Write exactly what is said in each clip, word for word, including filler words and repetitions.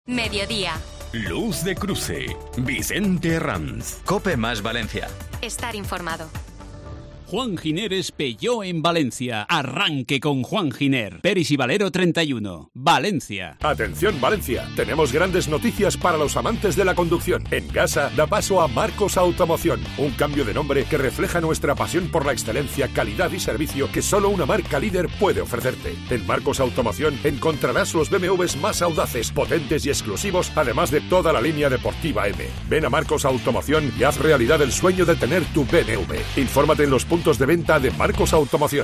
Mediodía. Luz de Cruce. Vicente Herranz. COPE más Valencia. Estar informado. Juan Giner es Peugeot en Valencia. Arranque con Juan Giner. Peris y Valero treinta y uno. Valencia. Atención Valencia, tenemos grandes noticias para los amantes de la conducción. En casa da paso a Marcos Automoción, un cambio de nombre que refleja nuestra pasión por la excelencia, calidad y servicio que solo una marca líder puede ofrecerte. En Marcos Automoción encontrarás los B M Ws más audaces, potentes y exclusivos, además de toda la línea deportiva M. Ven a Marcos Automoción y haz realidad el sueño de tener tu B M W. Infórmate en los puntos de venta de Marcos Automoción.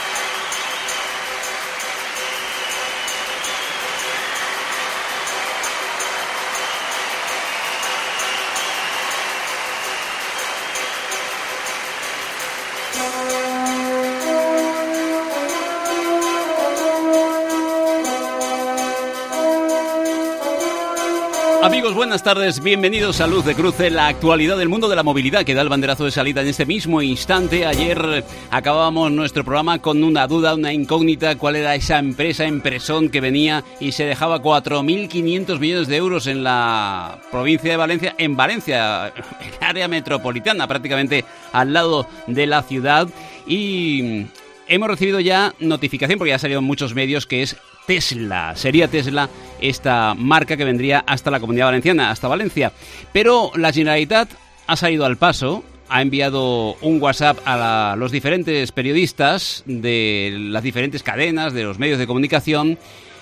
Amigos, buenas tardes, bienvenidos a Luz de Cruce, la actualidad del mundo de la movilidad que da el banderazo de salida en este mismo instante. Ayer acabábamos nuestro programa con una duda, una incógnita, cuál era esa empresa, empresón que venía y se dejaba cuatro mil quinientos millones de euros en la provincia de Valencia, en Valencia, el área metropolitana, prácticamente al lado de la ciudad. Y hemos recibido ya notificación, porque ya ha salido en muchos medios, que es Tesla. Sería Tesla esta marca que vendría hasta la Comunidad Valenciana, hasta Valencia. Pero la Generalitat ha salido al paso, ha enviado un WhatsApp a la, los diferentes periodistas de las diferentes cadenas, de los medios de comunicación,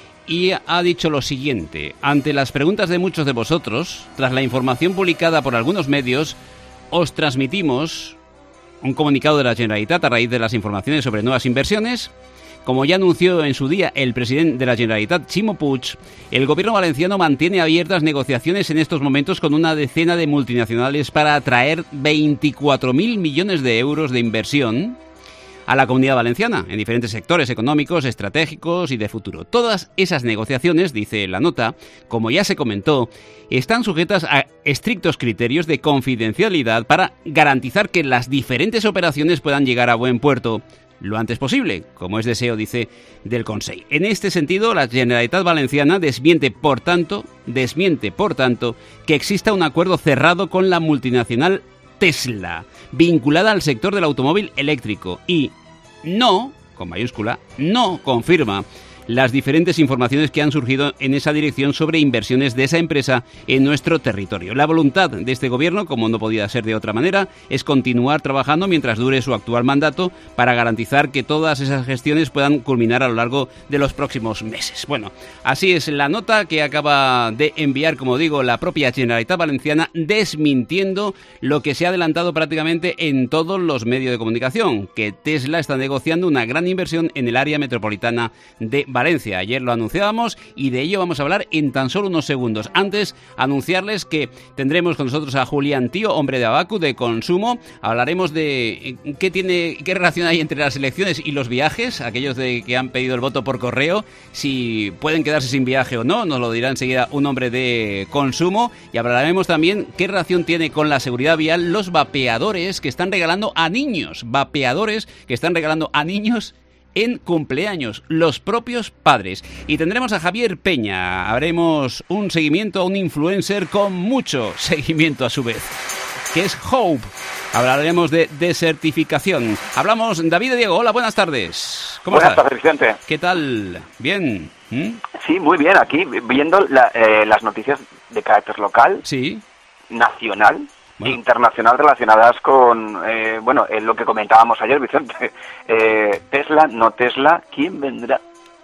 y ha dicho lo siguiente: ante las preguntas de muchos de vosotros, tras la información publicada por algunos medios, os transmitimos un comunicado de la Generalitat a raíz de las informaciones sobre nuevas inversiones. Como ya anunció en su día el presidente de la Generalitat, Ximo Puig, el gobierno valenciano mantiene abiertas negociaciones en estos momentos con una decena de multinacionales para atraer veinticuatro mil millones de euros de inversión a la Comunidad Valenciana, en diferentes sectores económicos, estratégicos y de futuro. Todas esas negociaciones, dice la nota, como ya se comentó, están sujetas a estrictos criterios de confidencialidad para garantizar que las diferentes operaciones puedan llegar a buen puerto lo antes posible, como es deseo, dice, del Consell. En este sentido, la Generalitat Valenciana desmiente, por tanto, desmiente, por tanto, que exista un acuerdo cerrado con la multinacional Tesla, vinculada al sector del automóvil eléctrico, y no, con mayúscula, no confirma las diferentes informaciones que han surgido en esa dirección sobre inversiones de esa empresa en nuestro territorio. La voluntad de este gobierno, como no podía ser de otra manera, es continuar trabajando mientras dure su actual mandato para garantizar que todas esas gestiones puedan culminar a lo largo de los próximos meses. Bueno, así es la nota que acaba de enviar, como digo, la propia Generalitat Valenciana, desmintiendo lo que se ha adelantado prácticamente en todos los medios de comunicación, que Tesla está negociando una gran inversión en el área metropolitana de Valencia. Ayer lo anunciábamos y de ello vamos a hablar en tan solo unos segundos. Antes, anunciarles que tendremos con nosotros a Julián Tío, hombre de Abacu, de consumo. Hablaremos de qué tiene, qué relación hay entre las elecciones y los viajes, aquellos de que han pedido el voto por correo, si pueden quedarse sin viaje o no, nos lo dirá enseguida un hombre de consumo. Y hablaremos también qué relación tiene con la seguridad vial los vapeadores que están regalando a niños, vapeadores que están regalando a niños en cumpleaños, los propios padres. Y tendremos a Javier Peña. Haremos un seguimiento a un influencer con mucho seguimiento a su vez, que es Hope. Hablaremos de desertificación. Hablamos, David y Diego. Hola, buenas tardes. ¿Cómo buenas estás? tardes, Vicente. ¿Qué tal? ¿Bien? ¿Mm? Sí, muy bien. Aquí viendo la, eh, las noticias de carácter local, sí, nacional, bueno, e internacional relacionadas con, eh, bueno, eh, lo que comentábamos ayer, Vicente. Eh, Tesla, no Tesla, ¿quién vendrá?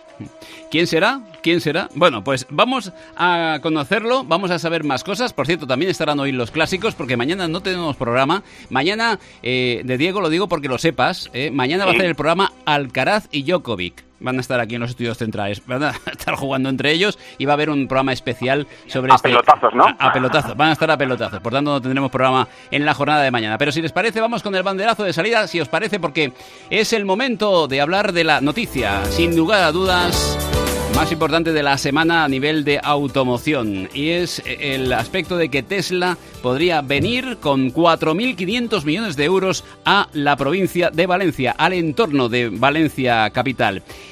¿Quién será? ¿Quién será? Bueno, pues vamos a conocerlo, vamos a saber más cosas. Por cierto, también estarán hoy los clásicos, porque mañana no tenemos programa. Mañana, eh, de Diego lo digo porque lo sepas, eh, mañana va a hacer el programa Alcaraz y Djokovic. Van a estar aquí en los estudios centrales, van a estar jugando entre ellos y va a haber un programa especial sobre a este... A pelotazos, ¿no? A, a pelotazos, van a estar a pelotazos, por tanto no tendremos programa en la jornada de mañana. Pero si les parece, vamos con el banderazo de salida, si os parece, porque es el momento de hablar de la noticia, sin lugar a dudas, más importante de la semana a nivel de automoción, y es el aspecto de que Tesla podría venir con cuatro mil quinientos millones de euros a la provincia de Valencia, al entorno de Valencia capital.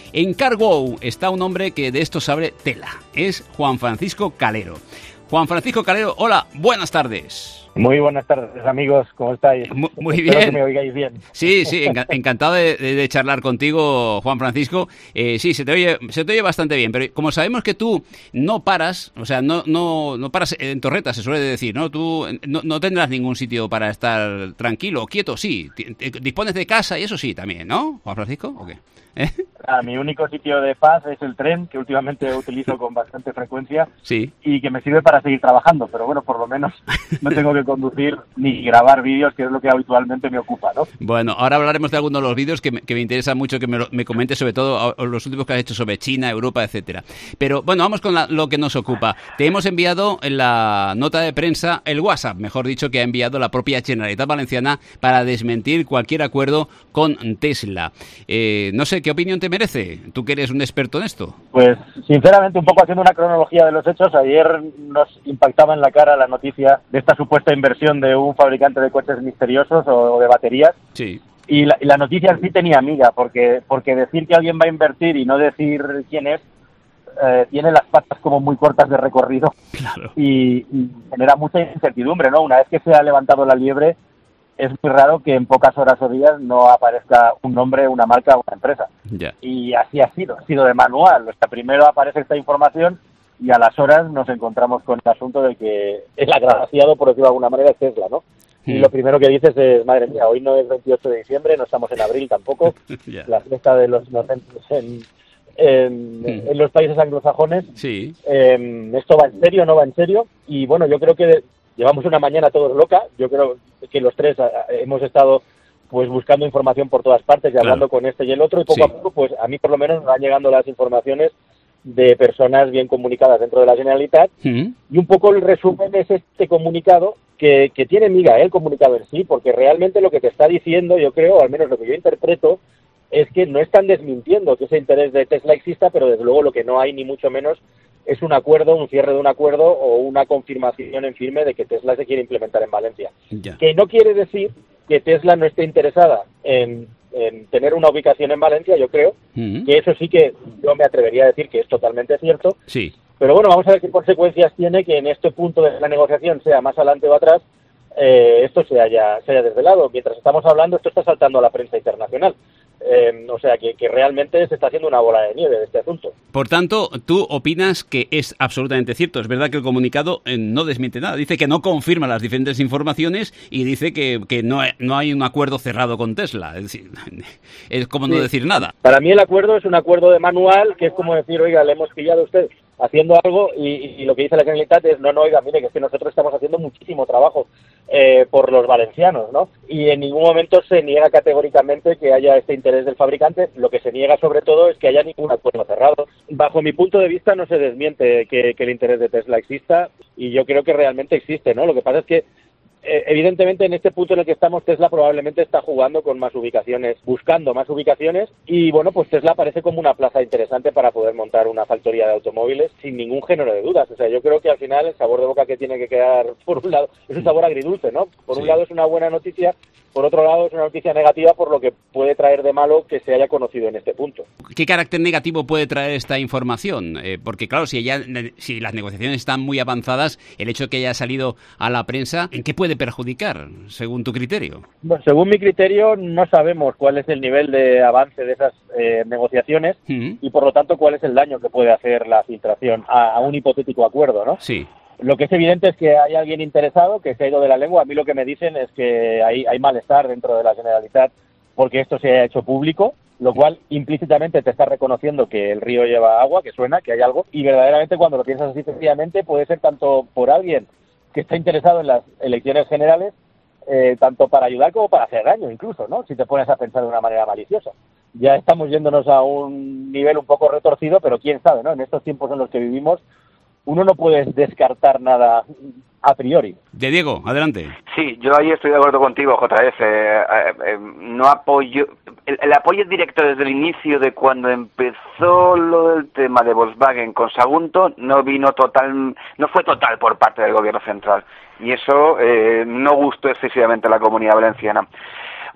En CarWow está un hombre que de esto sabe tela. Es Juan Francisco Calero. Juan Francisco Calero, hola, buenas tardes. Muy buenas tardes, amigos, ¿cómo estáis? Muy, muy Espero bien. que me oigáis bien. Sí, sí, enca- encantado de, de, de charlar contigo, Juan Francisco. Eh, sí, se te oye, se te oye bastante bien, pero como sabemos que tú no paras, o sea, no, no, no paras en torreta, se suele decir, ¿no? Tú no, no tendrás ningún sitio para estar tranquilo, quieto, sí. T- t- Dispones de casa y eso sí también, ¿no, Juan Francisco? ¿O qué? ¿Eh? Ah, mi único sitio de paz es el tren, que últimamente utilizo con bastante frecuencia Sí. y que me sirve para seguir trabajando, pero bueno, por lo menos no tengo que conducir ni grabar vídeos, que es lo que habitualmente me ocupa, ¿no? Bueno, ahora hablaremos de algunos de los vídeos que me, que me interesa mucho que me, lo- me comentes, sobre todo a- a los últimos que has hecho sobre China, Europa, etcétera. Pero bueno, vamos con la- lo que nos ocupa. Te hemos enviado en la nota de prensa el WhatsApp, mejor dicho, que ha enviado la propia Generalitat Valenciana para desmentir cualquier acuerdo con Tesla. Eh, no sé, ¿qué opinión te merece? Tú que eres un experto en esto. Pues sinceramente, un poco haciendo una cronología de los hechos, ayer nos impactaba en la cara la noticia de esta supuesta inversión de un fabricante de coches misteriosos o, o de baterías. Sí. Y la, y la noticia en sí tenía miga, porque, porque decir que alguien va a invertir y no decir quién es, eh, tiene las patas como muy cortas de recorrido. Claro. Y, y genera mucha incertidumbre, ¿no? Una vez que se ha levantado la liebre, es muy raro que en pocas horas o días no aparezca un nombre, una marca o una empresa. Ya. Y así ha sido, ha sido de manual. O sea, primero aparece esta información y a las horas nos encontramos con el asunto de que el agraciado, por decirlo de alguna manera, es Tesla, ¿no? Y Mm. lo primero que dices es, madre mía, hoy no es veintiocho de diciembre, no estamos en abril tampoco, Ya. la fiesta de los inocentes en, en, Mm. en los países anglosajones. Sí. Eh, ¿Esto va en serio o no va en serio? Y bueno, yo creo que llevamos una mañana todos loca. Yo creo que los tres a, a, hemos estado pues buscando información por todas partes y Claro. hablando con este y el otro, y poco Sí. a poco, pues a mí por lo menos me van llegando las informaciones de personas bien comunicadas dentro de la Generalitat, Mm. y un poco el resumen es este comunicado que, que tiene miga, ¿eh? El comunicado en sí, porque realmente lo que te está diciendo, yo creo, o al menos lo que yo interpreto, es que no están desmintiendo que ese interés de Tesla exista, pero desde luego lo que no hay ni mucho menos es un acuerdo, un cierre de un acuerdo o una confirmación en firme de que Tesla se quiere implementar en Valencia. Ya. Que no quiere decir que Tesla no esté interesada en, en tener una ubicación en Valencia, yo creo, Mm. que eso sí que yo me atrevería a decir que es totalmente cierto. Sí. Pero bueno, vamos a ver qué consecuencias tiene que en este punto de la negociación, sea más adelante o atrás, eh, esto se haya, se haya desvelado. Mientras estamos hablando, esto está saltando a la prensa internacional. Eh, o sea, que, que realmente se está haciendo una bola de nieve de este asunto. Por tanto, tú opinas que es absolutamente cierto. Es verdad que el comunicado eh, no desmiente nada. Dice que no confirma las diferentes informaciones y dice que, que no, hay, no hay un acuerdo cerrado con Tesla. Es decir, es como no Sí. decir nada. Para mí el acuerdo es un acuerdo de manual, que es como decir, oiga, le hemos pillado a usted haciendo algo, y, y lo que dice la Generalitat es, no, no, oiga, mire, que es que nosotros estamos haciendo muchísimo trabajo eh, por los valencianos, ¿no? Y en ningún momento se niega categóricamente que haya este interés del fabricante. Lo que se niega sobre todo es que haya ningún acuerdo cerrado. Bajo mi punto de vista no se desmiente que, que el interés de Tesla exista, y yo creo que realmente existe, ¿no? Lo que pasa es que Eh, evidentemente en este punto en el que estamos, Tesla probablemente está jugando con más ubicaciones, buscando más ubicaciones, y bueno, pues Tesla parece como una plaza interesante para poder montar una factoría de automóviles sin ningún género de dudas. O sea, yo creo que al final el sabor de boca que tiene que quedar, por un lado, es un sabor agridulce, ¿no? Por Sí. un lado es una buena noticia, por otro lado es una noticia negativa por lo que puede traer de malo que se haya conocido en este punto. ¿Qué carácter negativo puede traer esta información? Eh, porque claro, si, ya, si las negociaciones están muy avanzadas, el hecho de que haya salido a la prensa, ¿en qué puede perjudicar, según tu criterio? Bueno, según mi criterio, no sabemos cuál es el nivel de avance de esas eh, negociaciones Mm. y, por lo tanto, cuál es el daño que puede hacer la filtración a, a un hipotético acuerdo, ¿no? Sí. Lo que es evidente es que hay alguien interesado que se ha ido de la lengua. A mí lo que me dicen es que hay, hay malestar dentro de la Generalitat porque esto se haya hecho público, lo cual implícitamente te está reconociendo que el río lleva agua, que suena, que hay algo, y verdaderamente cuando lo piensas así sencillamente puede ser tanto por alguien que está interesado en las elecciones generales, eh, tanto para ayudar como para hacer daño incluso, ¿no? Si te pones a pensar de una manera maliciosa. Ya estamos yéndonos a un nivel un poco retorcido, pero quién sabe, ¿no? En estos tiempos en los que vivimos, uno no puede descartar nada a priori. De Diego, adelante. Sí, yo ahí estoy de acuerdo contigo, J F. Eh, eh, eh, no apoyo... El, el apoyo directo desde el inicio de cuando empezó lo del tema de Volkswagen con Sagunto no vino total, no fue total por parte del gobierno central. Y eso eh, no gustó excesivamente a la comunidad valenciana.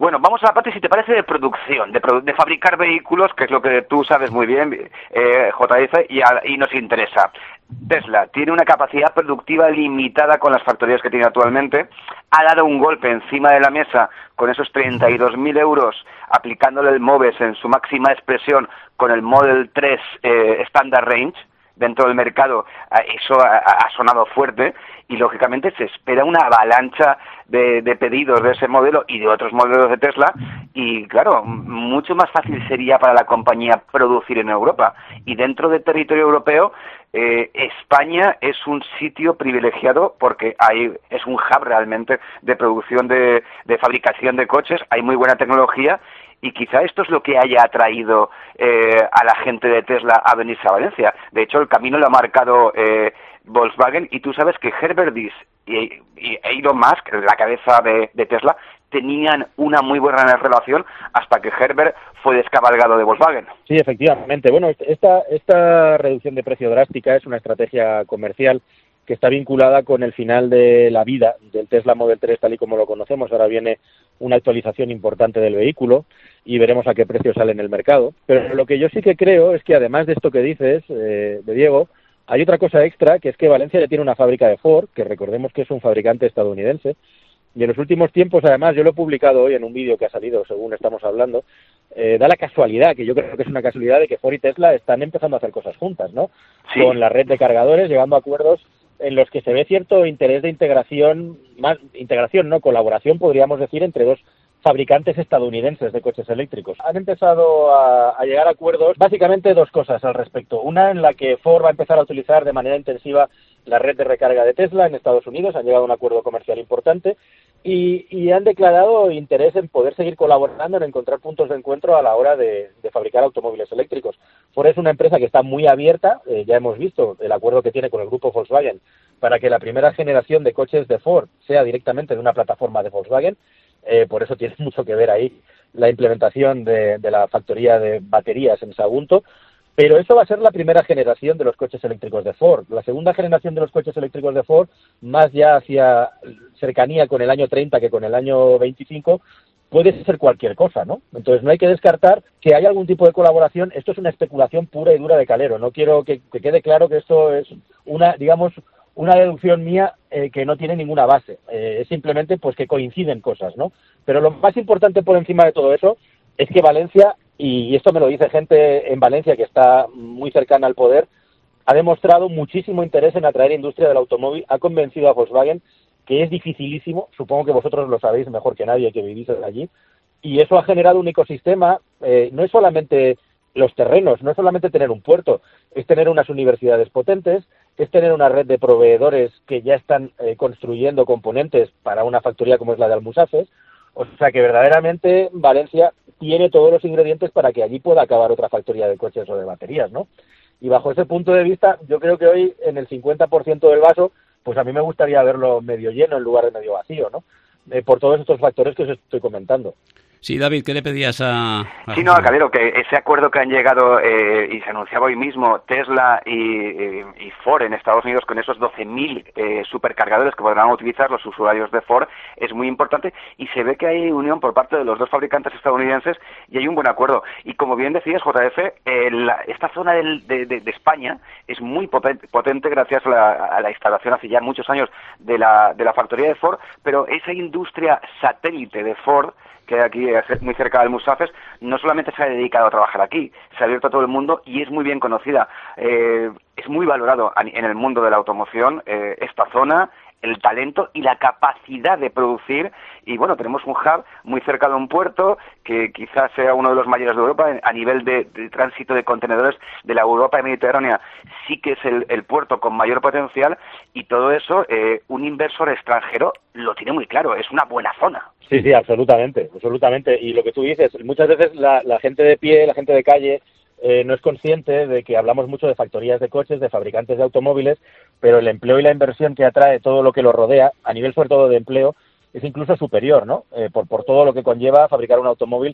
Bueno, vamos a la parte, si te parece, de producción, de, produ de fabricar vehículos, que es lo que tú sabes muy bien, eh, J F, y, a, y nos interesa. Tesla tiene una capacidad productiva limitada con las factorías que tiene actualmente, ha dado un golpe encima de la mesa con esos treinta y dos mil euros, aplicándole el MOVES en su máxima expresión con el Model tres eh, Standard Range. Dentro del mercado eso ha, ha sonado fuerte y lógicamente se espera una avalancha de, de pedidos de ese modelo y de otros modelos de Tesla y claro, mucho más fácil sería para la compañía producir en Europa y dentro del territorio europeo eh, España es un sitio privilegiado porque hay es un hub realmente de producción de, de fabricación de coches, hay muy buena tecnología. Y quizá esto es lo que haya atraído eh, a la gente de Tesla a venirse a Valencia. De hecho, el camino lo ha marcado eh, Volkswagen y tú sabes que Herbert Diess y, y Elon Musk, la cabeza de, de Tesla, tenían una muy buena relación hasta que Herbert fue descabalgado de Volkswagen. Sí, efectivamente. Bueno, esta, esta reducción de precio drástica es una estrategia comercial que está vinculada con el final de la vida del Tesla Model tres tal y como lo conocemos. Ahora viene una actualización importante del vehículo y veremos a qué precio sale en el mercado. Pero lo que yo sí que creo es que además de esto que dices, eh, de Diego, hay otra cosa extra, que es que Valencia ya tiene una fábrica de Ford, que recordemos que es un fabricante estadounidense, y en los últimos tiempos, además, yo lo he publicado hoy en un vídeo que ha salido según estamos hablando, eh, da la casualidad, que yo creo que es una casualidad, de que Ford y Tesla están empezando a hacer cosas juntas, ¿no? Sí. Con la red de cargadores, llegando a acuerdos en los que se ve cierto interés de integración, más integración, no colaboración, podríamos decir, entre dos fabricantes estadounidenses de coches eléctricos. Han empezado a, a llegar a acuerdos, básicamente dos cosas al respecto. Una en la que Ford va a empezar a utilizar de manera intensiva la red de recarga de Tesla en Estados Unidos, han llegado a un acuerdo comercial importante y, y han declarado interés en poder seguir colaborando, en encontrar puntos de encuentro a la hora de, de fabricar automóviles eléctricos. Ford es una empresa que está muy abierta, eh, ya hemos visto el acuerdo que tiene con el grupo Volkswagen para que la primera generación de coches de Ford sea directamente de una plataforma de Volkswagen. Eh, por eso tiene mucho que ver ahí la implementación de, de la factoría de baterías en Sagunto, pero eso va a ser la primera generación de los coches eléctricos de Ford. La segunda generación de los coches eléctricos de Ford, más ya hacia cercanía con el año treinta que con el año veinticinco, puede ser cualquier cosa, ¿no? Entonces no hay que descartar que hay algún tipo de colaboración. Esto es una especulación pura y dura de Calero. No quiero que, que quede claro que esto es una, digamos, una deducción mía eh, que no tiene ninguna base. Eh, es simplemente pues que coinciden cosas, ¿no? Pero lo más importante por encima de todo eso es que Valencia, y esto me lo dice gente en Valencia que está muy cercana al poder, ha demostrado muchísimo interés en atraer industria del automóvil, ha convencido a Volkswagen que es dificilísimo, supongo que vosotros lo sabéis mejor que nadie que vivís allí, y eso ha generado un ecosistema, eh, no es solamente los terrenos, no es solamente tener un puerto, es tener unas universidades potentes, es tener una red de proveedores que ya están eh, construyendo componentes para una factoría como es la de Almusafes. O sea que verdaderamente Valencia tiene todos los ingredientes para que allí pueda acabar otra factoría de coches o de baterías, ¿no? Y bajo ese punto de vista, yo creo que hoy en el cincuenta por ciento del vaso, pues a mí me gustaría verlo medio lleno en lugar de medio vacío, ¿no? Eh, por todos estos factores que os estoy comentando. Sí, David, ¿qué le pedías a...? a sí, no, Caballero, que ese acuerdo que han llegado eh, y se anunciaba hoy mismo Tesla y, y, y Ford en Estados Unidos con esos doce mil eh, supercargadores que podrán utilizar los usuarios de Ford es muy importante y se ve que hay unión por parte de los dos fabricantes estadounidenses y hay un buen acuerdo. Y como bien decías, J F, eh, la, esta zona del, de, de, de España es muy potente, potente gracias a la, a la instalación hace ya muchos años de la, de la factoría de Ford, pero esa industria satélite de Ford que aquí muy cerca de Almusafes, no solamente se ha dedicado a trabajar aquí, se ha abierto a todo el mundo y es muy bien conocida. Eh, es muy valorado en el mundo de la automoción eh, esta zona, el talento y la capacidad de producir. Y bueno, tenemos un hub muy cerca de un puerto que quizás sea uno de los mayores de Europa a nivel de, de tránsito de contenedores de la Europa mediterránea. Sí que es el, el puerto con mayor potencial y todo eso, eh, un inversor extranjero lo tiene muy claro, es una buena zona. Sí, sí, absolutamente, absolutamente. Y lo que tú dices, muchas veces la, la gente de pie, la gente de calle, eh, no es consciente de que hablamos mucho de factorías de coches, de fabricantes de automóviles, pero el empleo y la inversión que atrae todo lo que lo rodea, a nivel sobre todo de empleo, es incluso superior, ¿no? Eh, por, por todo lo que conlleva fabricar un automóvil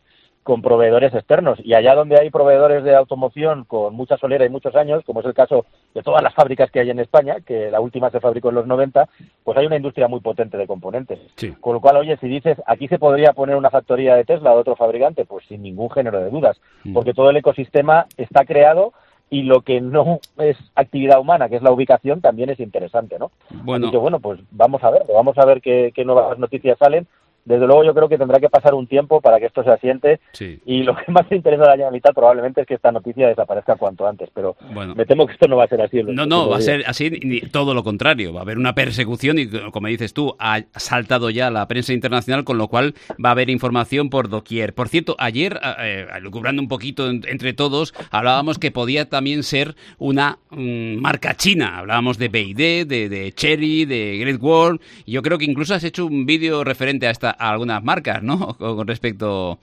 con proveedores externos. Y allá donde hay proveedores de automoción con mucha solera y muchos años, como es el caso de todas las fábricas que hay en España, que la última se fabricó en los noventa, pues hay una industria muy potente de componentes. Sí. Con lo cual, oye, si dices, aquí se podría poner una factoría de Tesla o de otro fabricante, pues sin ningún género de dudas, mm. porque todo el ecosistema está creado y lo que no es actividad humana, que es la ubicación, también es interesante, ¿no? Bueno, Así que, bueno, pues vamos a ver, vamos a ver qué, qué nuevas noticias salen. Desde luego yo creo que tendrá que pasar un tiempo para que esto se asiente, sí. Y lo que más le interesa a la Generalitat probablemente es que esta noticia desaparezca cuanto antes, pero bueno, me temo que esto no va a ser así. No, no, va a ser así, ni todo lo contrario, va a haber una persecución y, como dices tú, ha saltado ya la prensa internacional, con lo cual va a haber información por doquier. Por cierto, ayer, eh, lucubrando un poquito entre todos, hablábamos que podía también ser una um, marca china, hablábamos de B Y D, de, de Chery, de Great Wall, y yo creo que incluso has hecho un vídeo referente a esta a algunas marcas, ¿no? Con respecto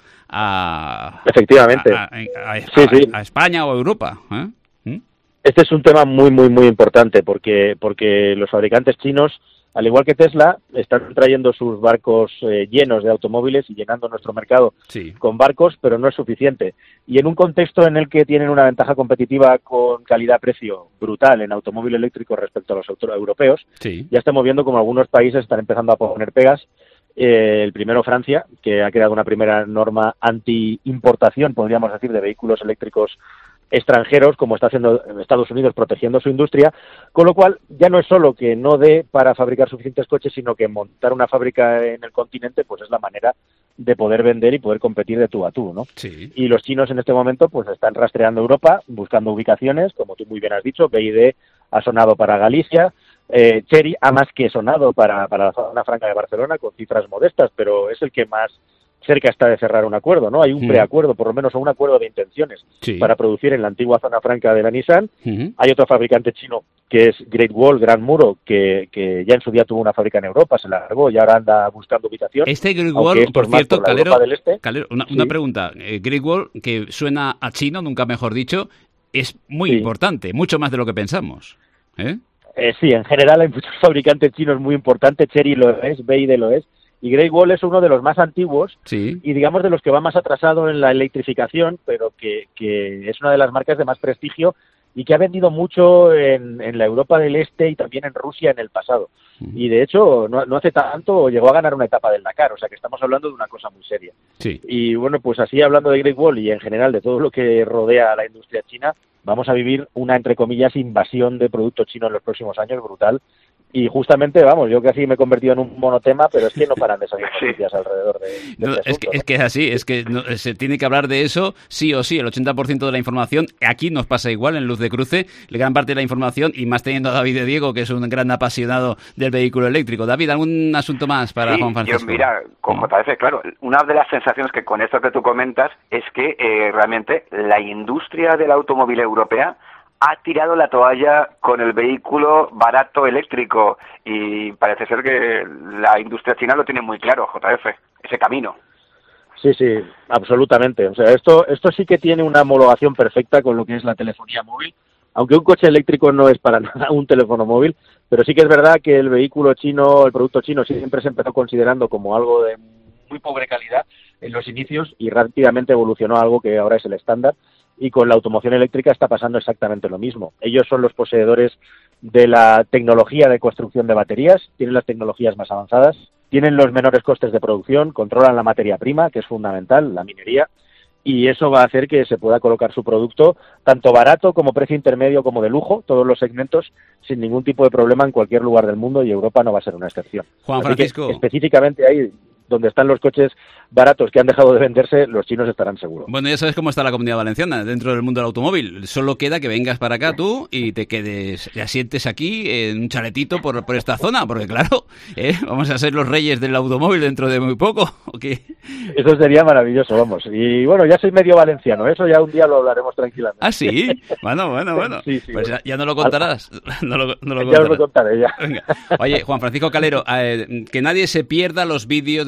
a... Efectivamente. A, a, a, sí, sí. a España o a Europa. ¿eh? ¿Mm? Este es un tema muy, muy, muy importante porque, porque los fabricantes chinos, al igual que Tesla, están trayendo sus barcos eh, llenos de automóviles y llenando nuestro mercado sí. con barcos, pero no es suficiente. Y en un contexto en el que tienen una ventaja competitiva con calidad-precio brutal en automóvil eléctrico respecto a los autos europeos, sí. ya estamos viendo como algunos países están empezando a poner pegas. Eh, el primero, Francia, que ha creado una primera norma anti-importación, podríamos decir, de vehículos eléctricos extranjeros, como está haciendo Estados Unidos protegiendo su industria, con lo cual ya no es solo que no dé para fabricar suficientes coches, sino que montar una fábrica en el continente pues es la manera de poder vender y poder competir de tú a tú, ¿no? Sí. Y los chinos en este momento pues están rastreando Europa, buscando ubicaciones, como tú muy bien has dicho, B Y D ha sonado para Galicia, Eh, Chery ha más que sonado para, para la zona franca de Barcelona con cifras modestas, pero es el que más cerca está de cerrar un acuerdo, ¿no? Hay un uh-huh. preacuerdo, por lo menos, o un acuerdo de intenciones sí. para producir en la antigua zona franca de la Nissan. Uh-huh. Hay otro fabricante chino que es Great Wall, Gran Muro, que, que ya en su día tuvo una fábrica en Europa, se largó y ahora anda buscando ubicación. Este Great Wall, por cierto, por Calero, este. Calero, una, sí. una pregunta. Eh, Great Wall, que suena a chino, nunca mejor dicho, es muy sí. importante, mucho más de lo que pensamos, ¿eh? Eh, sí, en general hay muchos fabricantes chinos muy importantes, Chery lo es, B Y D lo es, y Great Wall es uno de los más antiguos sí. y digamos de los que va más atrasado en la electrificación, pero que, que es una de las marcas de más prestigio y que ha vendido mucho en, en la Europa del Este y también en Rusia en el pasado. Y de hecho, no, no hace tanto llegó a ganar una etapa del Dakar, o sea que estamos hablando de una cosa muy seria. Sí. Y bueno, pues así hablando de Great Wall y en general de todo lo que rodea a la industria china, vamos a vivir una, entre comillas, invasión de productos chinos en los próximos años brutal. Y justamente, vamos, yo casi me he convertido en un monotema, pero es que no paran de salir noticias sí. alrededor de, de no, este es, asunto, que, ¿no? es que es así, es que no, se tiene que hablar de eso sí o sí, el ochenta por ciento de la información, aquí nos pasa igual en Luz de Cruce, la gran parte de la información, y más teniendo a David de Diego, que es un gran apasionado del vehículo eléctrico. David, ¿algún asunto más para sí, Juan Francisco? Yo, mira, con J F, claro, una de las sensaciones que con esto que tú comentas es que eh, realmente la industria del automóvil europea ha tirado la toalla con el vehículo barato eléctrico y parece ser que la industria china lo tiene muy claro, J F, ese camino. Sí, sí, absolutamente. O sea, esto, esto sí que tiene una homologación perfecta con lo que es la telefonía móvil, aunque un coche eléctrico no es para nada un teléfono móvil, pero sí que es verdad que el vehículo chino, el producto chino siempre se empezó considerando como algo de muy pobre calidad en los inicios y rápidamente evolucionó a algo que ahora es el estándar. Y con la automoción eléctrica está pasando exactamente lo mismo. Ellos son los poseedores de la tecnología de construcción de baterías, tienen las tecnologías más avanzadas, tienen los menores costes de producción, controlan la materia prima, que es fundamental, la minería, y eso va a hacer que se pueda colocar su producto tanto barato como precio intermedio como de lujo, todos los segmentos, sin ningún tipo de problema en cualquier lugar del mundo, y Europa no va a ser una excepción. Juan Francisco. Así que, específicamente ahí donde están los coches baratos que han dejado de venderse, los chinos estarán seguros. Bueno, ya sabes cómo está la Comunidad Valenciana dentro del mundo del automóvil. Solo queda que vengas para acá tú y te quedes, te asientes aquí en un chaletito por, por esta zona, porque claro, ¿eh? vamos a ser los reyes del automóvil dentro de muy poco, ¿o qué? Eso sería maravilloso, vamos. Y bueno, ya soy medio valenciano, eso ya un día lo hablaremos tranquilamente. ¿Ah, sí? Bueno, bueno, bueno. Sí, sí, pues bueno. Ya, ya no lo contarás. No lo, no lo ya os lo contaré, ya. Venga. Oye, Juan Francisco Calero, eh, que nadie se pierda los vídeos de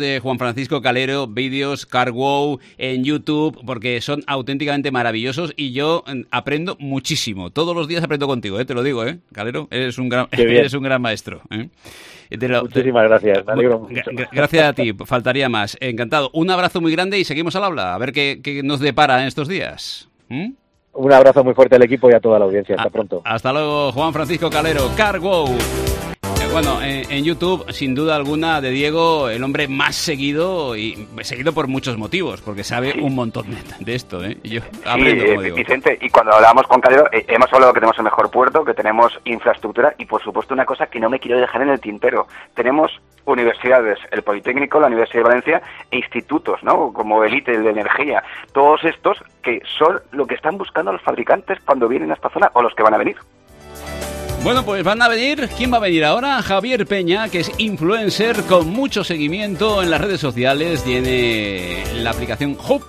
de Juan Francisco Calero, vídeos CarWow en YouTube, porque son auténticamente maravillosos y yo aprendo muchísimo. Todos los días aprendo contigo, ¿eh? Te lo digo, ¿eh? Calero, eres un gran, eres un gran maestro, ¿eh? Te lo, Muchísimas te, gracias, me alegro mucho. Gracias a ti, faltaría más. Encantado. Un abrazo muy grande y seguimos al habla, a ver qué, qué nos depara en estos días. ¿Mm? Un abrazo muy fuerte al equipo y a toda la audiencia. Hasta a, pronto. Hasta luego, Juan Francisco Calero, CarWow. Bueno, en, en YouTube, sin duda alguna, de Diego, el hombre más seguido, y seguido por muchos motivos, porque sabe sí. un montón de, de esto, ¿eh? Y yo aprendo, sí, como eh, digo. Vicente, y cuando hablábamos con Calero, eh, hemos hablado que tenemos el mejor puerto, que tenemos infraestructura, y por supuesto una cosa que no me quiero dejar en el tintero. Tenemos universidades, el Politécnico, la Universidad de Valencia, e institutos, ¿no? Como el I T E, el de energía. Todos estos que son lo que están buscando los fabricantes cuando vienen a esta zona, o los que van a venir. Bueno, pues van a venir. ¿Quién va a venir ahora? Javier Peña, que es influencer con mucho seguimiento en las redes sociales. Tiene la aplicación Hope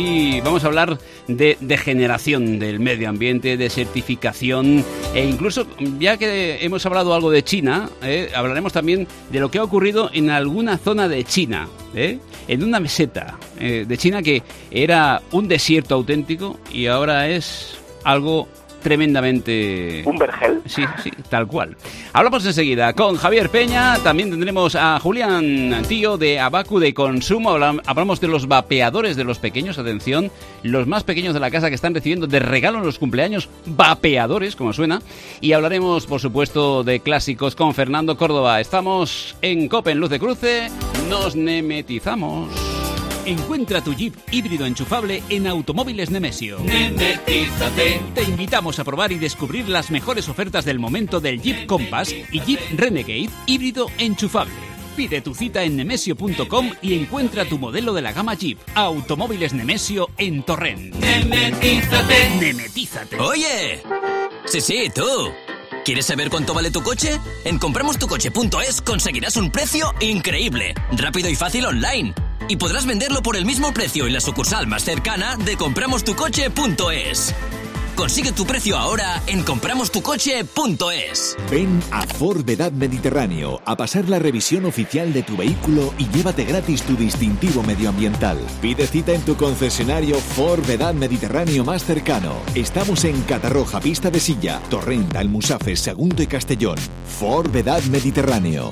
y vamos a hablar de degeneración del medio ambiente, de certificación e incluso, ya que hemos hablado algo de China, eh, hablaremos también de lo que ha ocurrido en alguna zona de China, eh, en una meseta eh, de China que era un desierto auténtico y ahora es algo tremendamente... ¿Un vergel? Sí, sí, tal cual. Hablamos enseguida con Javier Peña, también tendremos a Julián Tío de Abacu de Consumo, hablamos de los vapeadores de los pequeños, atención, los más pequeños de la casa que están recibiendo de regalo en los cumpleaños, vapeadores, como suena, y hablaremos, por supuesto, de clásicos con Fernando Córdoba. Estamos en COPE, en Luz de Cruce, nos nemetizamos. Encuentra tu Jeep híbrido enchufable en Automóviles Nemesio. Nemetízate. Te invitamos a probar y descubrir las mejores ofertas del momento del Jeep Compass y Jeep Renegade híbrido enchufable. Pide tu cita en nemesio punto com y encuentra tu modelo de la gama Jeep. Automóviles Nemesio en Torrent. Nemetízate. Nemetízate. Oye. Sí, sí, tú. ¿Quieres saber cuánto vale tu coche? En compramos tu coche punto es conseguirás un precio increíble, rápido y fácil online. Y podrás venderlo por el mismo precio en la sucursal más cercana de compramos tu coche punto es. Consigue tu precio ahora en compramos tu coche punto es. Ven a Ford Vedad Mediterráneo a pasar la revisión oficial de tu vehículo y llévate gratis tu distintivo medioambiental. Pide cita en tu concesionario Ford Vedad Mediterráneo más cercano. Estamos en Catarroja, Pista de Silla, Torrent, Almusafes, Sagunto y Castellón. Ford Vedad Mediterráneo.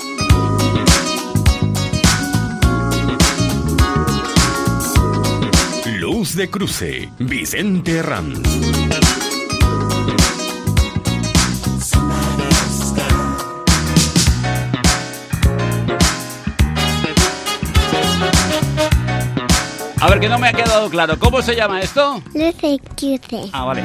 Luz de Cruce, Vicente Herranz. A ver, que no me ha quedado claro. ¿Cómo se llama esto? Luz de Cruce. Ah, vale.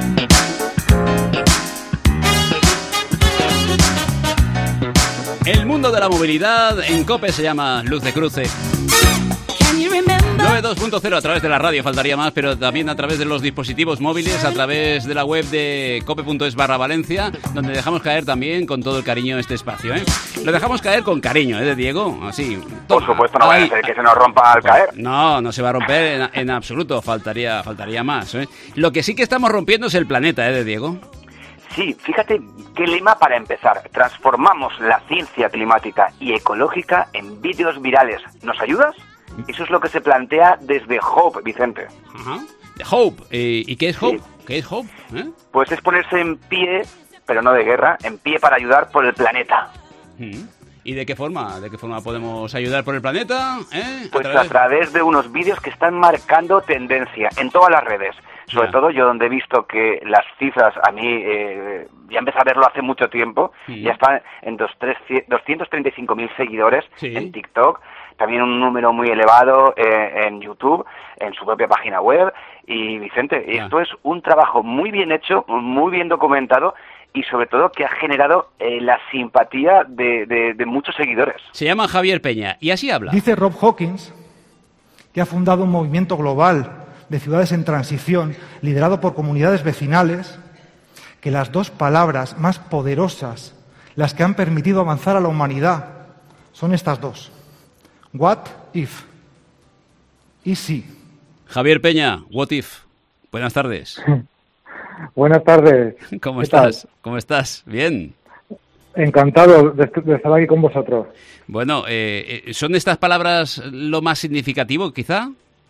El mundo de la movilidad en COPE se llama Luz de Cruce. noventa y dos punto cero a través de la radio, faltaría más, pero también a través de los dispositivos móviles, a través de la web de cope punto es barra Valencia, donde dejamos caer también con todo el cariño este espacio, ¿eh? Lo dejamos caer con cariño, ¿eh, de Diego? Así. Por supuesto, no vaya a ser que se nos rompa al caer. No, no se va a romper en, en absoluto, faltaría, faltaría más, ¿eh? Lo que sí que estamos rompiendo es el planeta, ¿eh, de Diego? Sí, fíjate qué lema para empezar. Transformamos la ciencia climática y ecológica en vídeos virales. ¿Nos ayudas? Eso es lo que se plantea desde Hope, Vicente. Ajá. Hope. Eh, ¿Y qué es Hope? Sí. ¿Qué es Hope? ¿Eh? Pues es ponerse en pie, pero no de guerra, en pie para ayudar por el planeta. ¿Y de qué forma? ¿De qué forma podemos ayudar por el planeta? ¿Eh? Pues a través... a través de unos vídeos que están marcando tendencia en todas las redes. Sobre yeah. todo yo donde he visto que las cifras a mí, eh, ya empecé a verlo hace mucho tiempo, sí. ya están en doscientos treinta y cinco mil seguidores sí. en TikTok, también un número muy elevado eh, en YouTube, en su propia página web. Y Vicente, yeah. esto es un trabajo muy bien hecho, muy bien documentado y sobre todo que ha generado eh, la simpatía de, de, de muchos seguidores. Se llama Javier Peña y así habla. Dice Rob Hawkins que ha fundado un movimiento global de ciudades en transición, liderado por comunidades vecinales, que las dos palabras más poderosas, las que han permitido avanzar a la humanidad, son estas dos. What if? Y sí. Javier Peña, what if? Buenas tardes. Buenas tardes. ¿Cómo estás? Tal? ¿Cómo estás? Bien. Encantado de, de estar aquí con vosotros. Bueno, eh, ¿son estas palabras lo más significativo, quizá?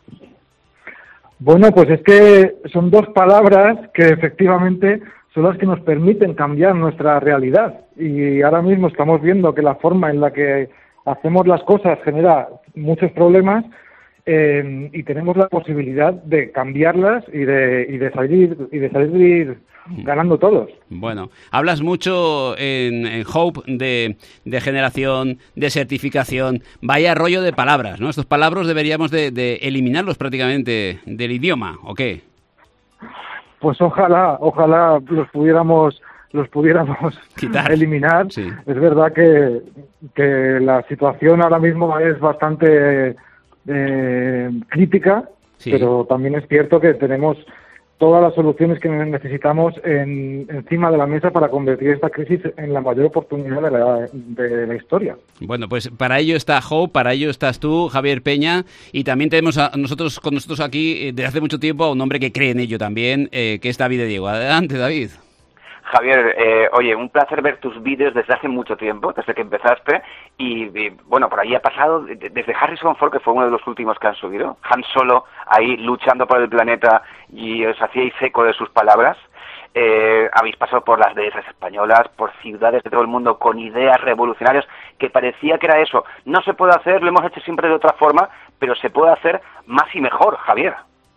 Bueno, pues es que son dos palabras que efectivamente son las que nos permiten cambiar nuestra realidad. Y ahora mismo estamos viendo que la forma en la que hacemos las cosas genera muchos problemas eh, y tenemos la posibilidad de cambiarlas y de, y de salir y de salir ganando todos. Bueno, hablas mucho en, en Hope de, de generación, de certificación. Vaya rollo de palabras, ¿no? Estos palabras deberíamos de, de eliminarlos prácticamente del idioma, ¿o qué? Pues ojalá, ojalá los pudiéramos los pudiéramos quitar, eliminar. Sí. Es verdad que, que la situación ahora mismo es bastante eh, crítica, sí. Pero también es cierto que tenemos todas las soluciones que necesitamos en, encima de la mesa para convertir esta crisis en la mayor oportunidad de la, de la historia. Bueno, pues para ello está Hope, para ello estás tú, Javier Peña, y también tenemos a nosotros con nosotros aquí desde hace mucho tiempo a un hombre que cree en ello también, eh, que es David de Diego. Adelante, David. Javier, eh, oye, un placer ver tus vídeos desde hace mucho tiempo, desde que empezaste, y, y bueno, por ahí ha pasado desde Harrison Ford, que fue uno de los últimos que han subido, Han Solo, ahí luchando por el planeta, y os hacíais eco de sus palabras. Eh, habéis pasado por las dehesas españolas, por ciudades de todo el mundo con ideas revolucionarias, que parecía que era eso. No se puede hacer, lo hemos hecho siempre de otra forma, pero se puede hacer más y mejor, Javier.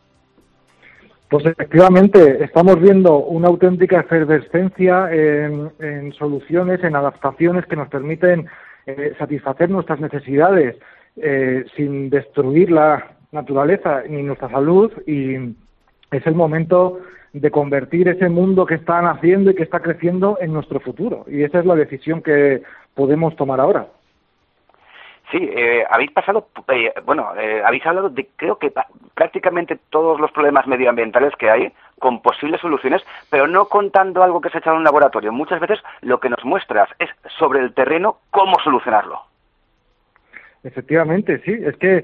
Pues efectivamente, estamos viendo una auténtica efervescencia en, en soluciones, en adaptaciones que nos permiten eh, satisfacer nuestras necesidades eh, sin destruir la naturaleza ni nuestra salud, y es el momento de convertir ese mundo que está naciendo y que está creciendo en nuestro futuro, y esa es la decisión que podemos tomar ahora. Sí, eh, habéis pasado, eh, bueno, eh, habéis hablado de creo que pa- prácticamente todos los problemas medioambientales que hay, con posibles soluciones, pero no contando algo que se ha echado en un laboratorio. Muchas veces lo que nos muestras es sobre el terreno cómo solucionarlo. Efectivamente, sí, es que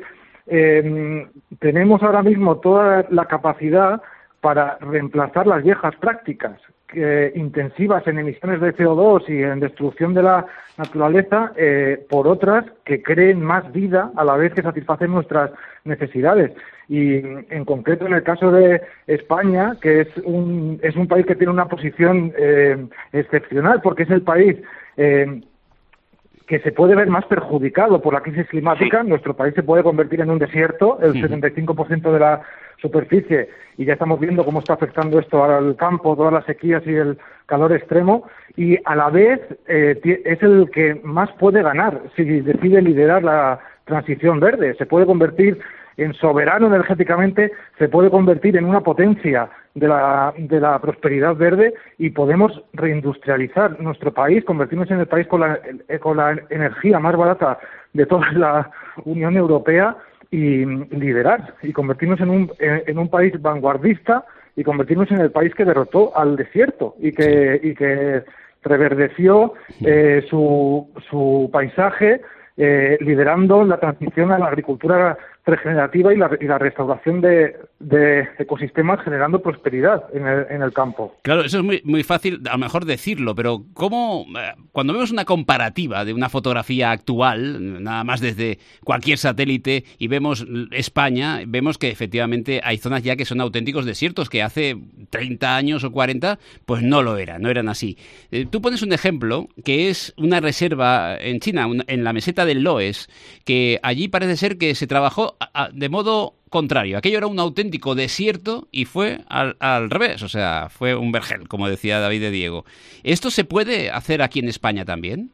eh, tenemos ahora mismo toda la capacidad para reemplazar las viejas prácticas eh, intensivas en emisiones de C O dos y en destrucción de la naturaleza eh, por otras que creen más vida a la vez que satisfacen nuestras necesidades. Y en concreto en el caso de España, que es un, es un país que tiene una posición eh, excepcional, porque es el país eh, que se puede ver más perjudicado por la crisis climática. Sí. Nuestro país se puede convertir en un desierto, el setenta y cinco por ciento de la superficie, y ya estamos viendo cómo está afectando esto al campo, todas las sequías y el calor extremo, y a la vez eh, es el que más puede ganar si decide liderar la transición verde. Se puede convertir en soberano energéticamente, se puede convertir en una potencia de la, de la prosperidad verde, y podemos reindustrializar nuestro país, convertirnos en el país con la, con la energía más barata de toda la Unión Europea, y liderar y convertirnos en un, en un país vanguardista, y convertirnos en el país que derrotó al desierto y que, y que reverdeció eh, su, su paisaje, eh, liderando la transición a la agricultura regenerativa y la, y la restauración de, de ecosistemas, generando prosperidad en el, en el campo. Claro, eso es muy, muy fácil a lo mejor decirlo, pero ¿cómo, cuando vemos una comparativa de una fotografía actual, nada más desde cualquier satélite, y vemos España, vemos que efectivamente hay zonas ya que son auténticos desiertos, que hace treinta años o cuarenta, pues no lo eran, no eran así. Eh, tú pones un ejemplo, que es una reserva en China, una, en la meseta del Loess, que allí parece ser que se trabajó de modo contrario. Aquello era un auténtico desierto y fue al, al revés, o sea, fue un vergel, como decía David de Diego. ¿Esto se puede hacer aquí en España también?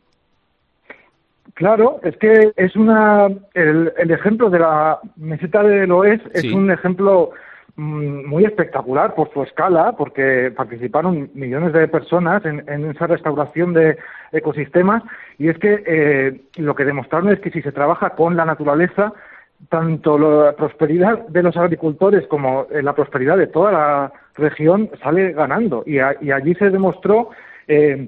Claro, es que es una el, el ejemplo de la meseta del Loess es sí. un ejemplo mmm, muy espectacular por su escala, porque participaron millones de personas en, en esa restauración de ecosistemas, y es que eh, lo que demostraron es que si se trabaja con la naturaleza, tanto la prosperidad de los agricultores como la prosperidad de toda la región sale ganando. Y, a, y allí se demostró eh,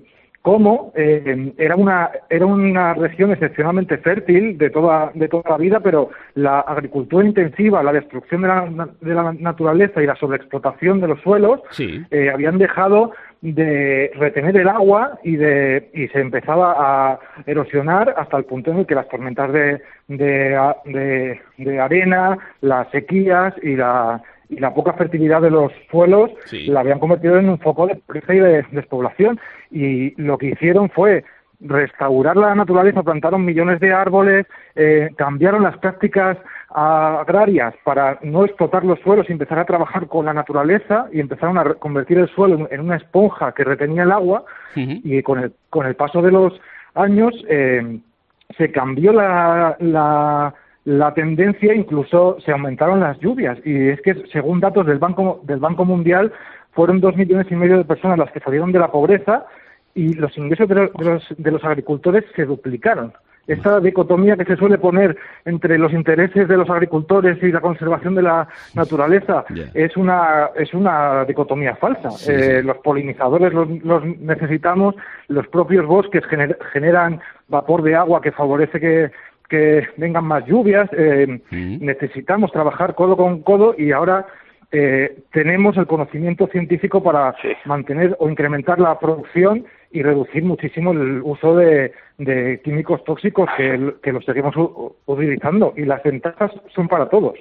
cómo eh, era una era una región excepcionalmente fértil de toda de toda la vida, pero la agricultura intensiva, la destrucción de la, de la naturaleza y la sobreexplotación de los suelos sí. eh, habían dejado de retener el agua y de y se empezaba a erosionar hasta el punto en el que las tormentas de de, de, de arena, las sequías y la y la poca fertilidad de los suelos sí. la habían convertido en un foco de pobreza y de despoblación. Y lo que hicieron fue restaurar la naturaleza, plantaron millones de árboles, eh, cambiaron las prácticas agrarias para no explotar los suelos y empezar a trabajar con la naturaleza, y empezaron a convertir el suelo en una esponja que retenía el agua. Uh-huh. Y con el, con el paso de los años eh, se cambió la... la la tendencia, incluso se aumentaron las lluvias, y es que según datos del Banco del Banco Mundial fueron dos millones y medio de personas las que salieron de la pobreza, y los ingresos de los, de los, de los agricultores se duplicaron. Esta dicotomía que se suele poner entre los intereses de los agricultores y la conservación de la naturaleza yeah. es una es una dicotomía falsa. Sí, eh, sí. Los polinizadores los, los necesitamos, los propios bosques gener, generan vapor de agua que favorece que que vengan más lluvias, eh, uh-huh. necesitamos trabajar codo con codo, y ahora eh, tenemos el conocimiento científico para sí. mantener o incrementar la producción y reducir muchísimo el uso de, de químicos tóxicos que, que los seguimos u- utilizando, y las ventajas son para todos.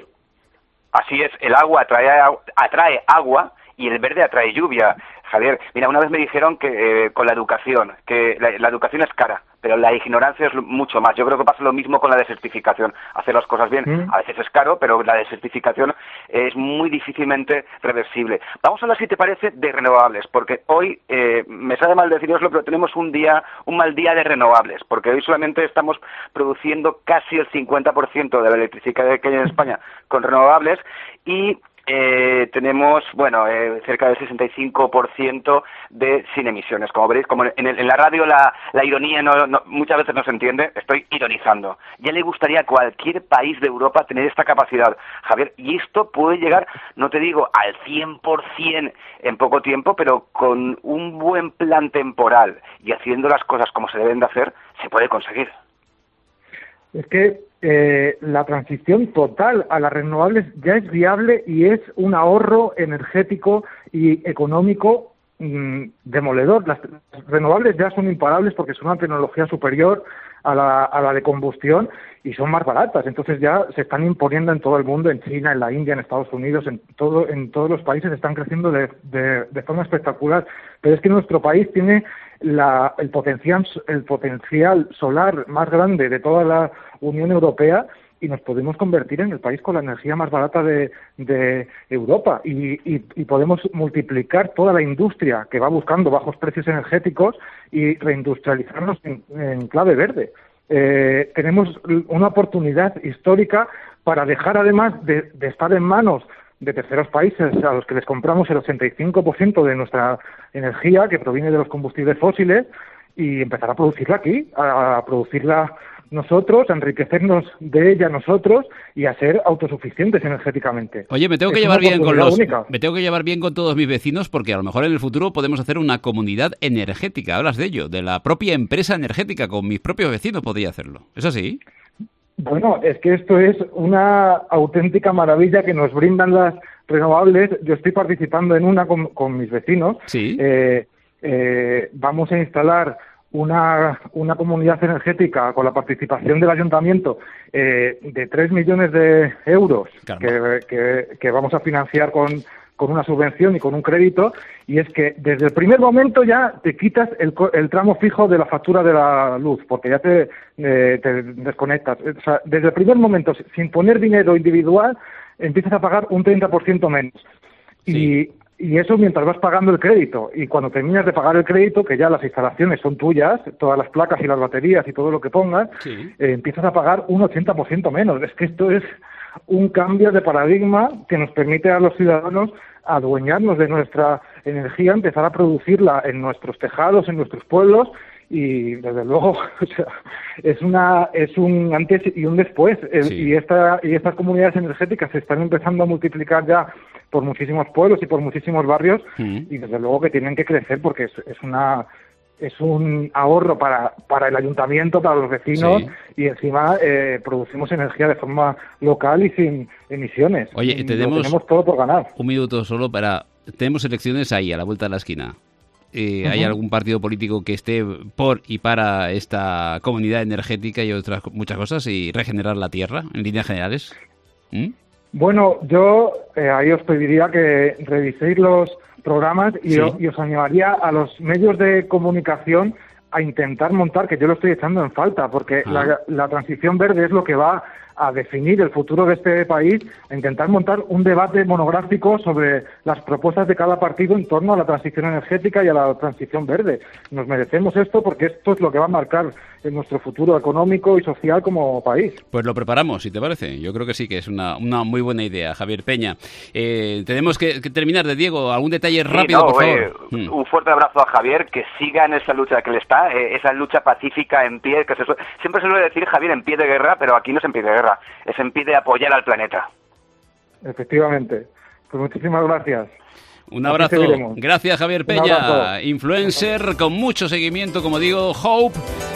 Así es, el agua atrae, atrae agua y el verde atrae lluvia. Javier, mira, una vez me dijeron que eh, con la educación, que la, la educación es cara, pero la ignorancia es mucho más. Yo creo que pasa lo mismo con la desertificación. Hacer las cosas bien, ¿Mm? a veces es caro, pero la desertificación es muy difícilmente reversible. Vamos a hablar, si te parece, de renovables, porque hoy, eh, me sabe mal deciroslo, pero tenemos un día, un mal día de renovables, porque hoy solamente estamos produciendo casi el cincuenta por ciento de la electricidad que hay en España con renovables, y Eh, tenemos, bueno, eh, cerca del sesenta y cinco por ciento de sin emisiones. Como veréis, como en, el, en la radio la, la ironía no, no, muchas veces no se entiende, estoy ironizando. Ya le gustaría a cualquier país de Europa tener esta capacidad, Javier, y esto puede llegar, no te digo al cien por ciento en poco tiempo, pero con un buen plan temporal y haciendo las cosas como se deben de hacer, se puede conseguir. Es que eh, la transición total a las renovables ya es viable y es un ahorro energético y económico mmm, demoledor. Las renovables ya son imparables porque son una tecnología superior a la, a la de combustión y son más baratas. Entonces ya se están imponiendo en todo el mundo, en China, en la India, en Estados Unidos, en todo, en todos los países están creciendo de, de, de forma espectacular. Pero es que nuestro país tiene la, el potencial, el potencial solar más grande de toda la Unión Europea, y nos podemos convertir en el país con la energía más barata de, de Europa, y, y, y podemos multiplicar toda la industria que va buscando bajos precios energéticos y reindustrializarnos en, en clave verde. Eh, tenemos una oportunidad histórica para dejar, además de, de estar en manos de terceros países a los que les compramos el ochenta y cinco por ciento de nuestra energía, que proviene de los combustibles fósiles, y empezar a producirla aquí, a, a producirla nosotros, a enriquecernos de ella nosotros y a ser autosuficientes energéticamente. Oye, me tengo que es llevar bien con los única. me tengo que llevar bien con todos mis vecinos, porque a lo mejor en el futuro podemos hacer una comunidad energética. Hablas de ello, de la propia empresa energética, con mis propios vecinos podría hacerlo. ¿Es así? Bueno, es que esto es una auténtica maravilla que nos brindan las renovables. Yo estoy participando en una con, con mis vecinos. Sí. Eh, eh, vamos a instalar una, una comunidad energética con la participación del ayuntamiento eh, de tres millones de euros que, que, que vamos a financiar con, con una subvención y con un crédito, y es que desde el primer momento ya te quitas el, el tramo fijo de la factura de la luz, porque ya te, eh, te desconectas. O sea, desde el primer momento, sin poner dinero individual, empiezas a pagar un treinta por ciento menos. Sí. Y Y eso mientras vas pagando el crédito. Y cuando terminas de pagar el crédito, que ya las instalaciones son tuyas, todas las placas y las baterías y todo lo que pongas, sí. eh, empiezas a pagar un ochenta por ciento menos. Es que esto es un cambio de paradigma que nos permite a los ciudadanos adueñarnos de nuestra energía, empezar a producirla en nuestros tejados, en nuestros pueblos, y desde luego o sea, es una es un antes y un después. Sí. y esta y estas comunidades energéticas se están empezando a multiplicar ya por muchísimos pueblos y por muchísimos barrios, mm. y desde luego que tienen que crecer, porque es, es una es un ahorro para, para el ayuntamiento, para los vecinos, sí. y encima eh, producimos energía de forma local y sin emisiones. Oye, tenemos, Lo tenemos todo por ganar. Un minuto solo para... Tenemos elecciones ahí, a la vuelta de la esquina. Eh, uh-huh. ¿Hay algún partido político que esté por y para esta comunidad energética y otras muchas cosas y regenerar la tierra, en líneas generales? ¿Mm? Bueno, yo eh, ahí os pediría que reviséis los programas y, sí. o, y os animaría a los medios de comunicación a intentar montar, que yo lo estoy echando en falta, porque ah. la, la transición verde es lo que va a definir el futuro de este país, a intentar montar un debate monográfico sobre las propuestas de cada partido en torno a la transición energética y a la transición verde. Nos merecemos esto porque esto es lo que va a marcar en nuestro futuro económico y social como país. Pues lo preparamos, si te parece. Yo creo que sí, que es una, una muy buena idea, Javier Peña. Eh, tenemos que, que terminar de Diego. ¿Algún detalle rápido, sí, no, por favor? Eh, hmm. Un fuerte abrazo a Javier, que siga en esa lucha que él está, eh, esa lucha pacífica en pie, que se su... siempre se suele decir, Javier, en pie de guerra, pero aquí no es en pie de guerra, es en pie de apoyar al planeta. Efectivamente. Pues muchísimas gracias. Un abrazo. Gracias, Javier Peña, influencer con mucho seguimiento, como digo, Hope.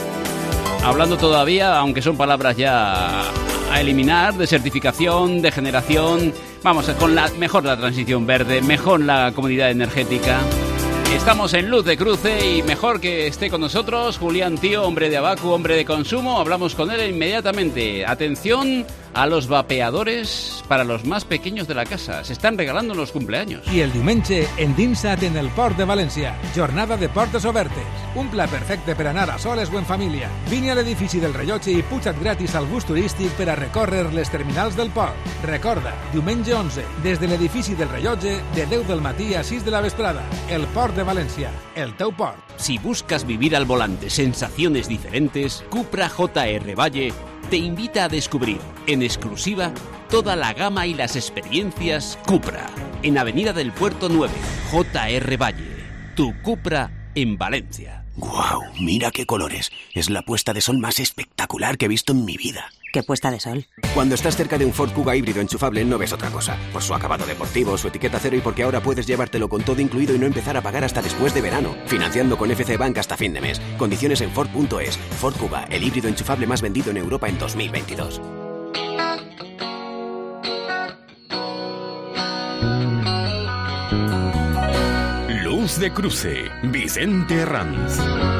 Hablando todavía, aunque son palabras ya a eliminar, de certificación, de generación. Vamos, con la mejor la transición verde, mejor la comunidad energética. Estamos en Luz de Cruce y mejor que esté con nosotros Julián Tío, hombre de Abacu, hombre de consumo. Hablamos con él inmediatamente. Atención a los vapeadores para los más pequeños de la casa. Se están regalando en los cumpleaños. I el diumenge endinsa't en el Port de València. Jornada de portes obertes. Un pla perfecte per anar a soles o en família. Vine a l'edifici del Rellotge i puja't gratis al bus turístic per a recórrer les terminals del port. Recorda, diumenge onze, des de l'edifici del Rellotge, de deu del matí a sis de la vesprada. El Port de Valencia, el teu port. Si buscas vivir al volante sensaciones diferentes, Cupra J R Valle te invita a descubrir, en exclusiva, toda la gama y las experiencias Cupra. En Avenida del Puerto nueve, J R Valle. Tu Cupra en Valencia. ¡Guau! Mira qué colores. Es la puesta de sol más espectacular que he visto en mi vida. ¿Qué puesta de sol? Cuando estás cerca de un Ford Kuga híbrido enchufable no ves otra cosa. Por su acabado deportivo, su etiqueta cero y porque ahora puedes llevártelo con todo incluido y no empezar a pagar hasta después de verano. Financiando con F C Bank hasta fin de mes. Condiciones en Ford punto es. Ford Kuga, el híbrido enchufable más vendido en Europa en dos mil veintidós. Luz de Cruce, Vicente Ranz.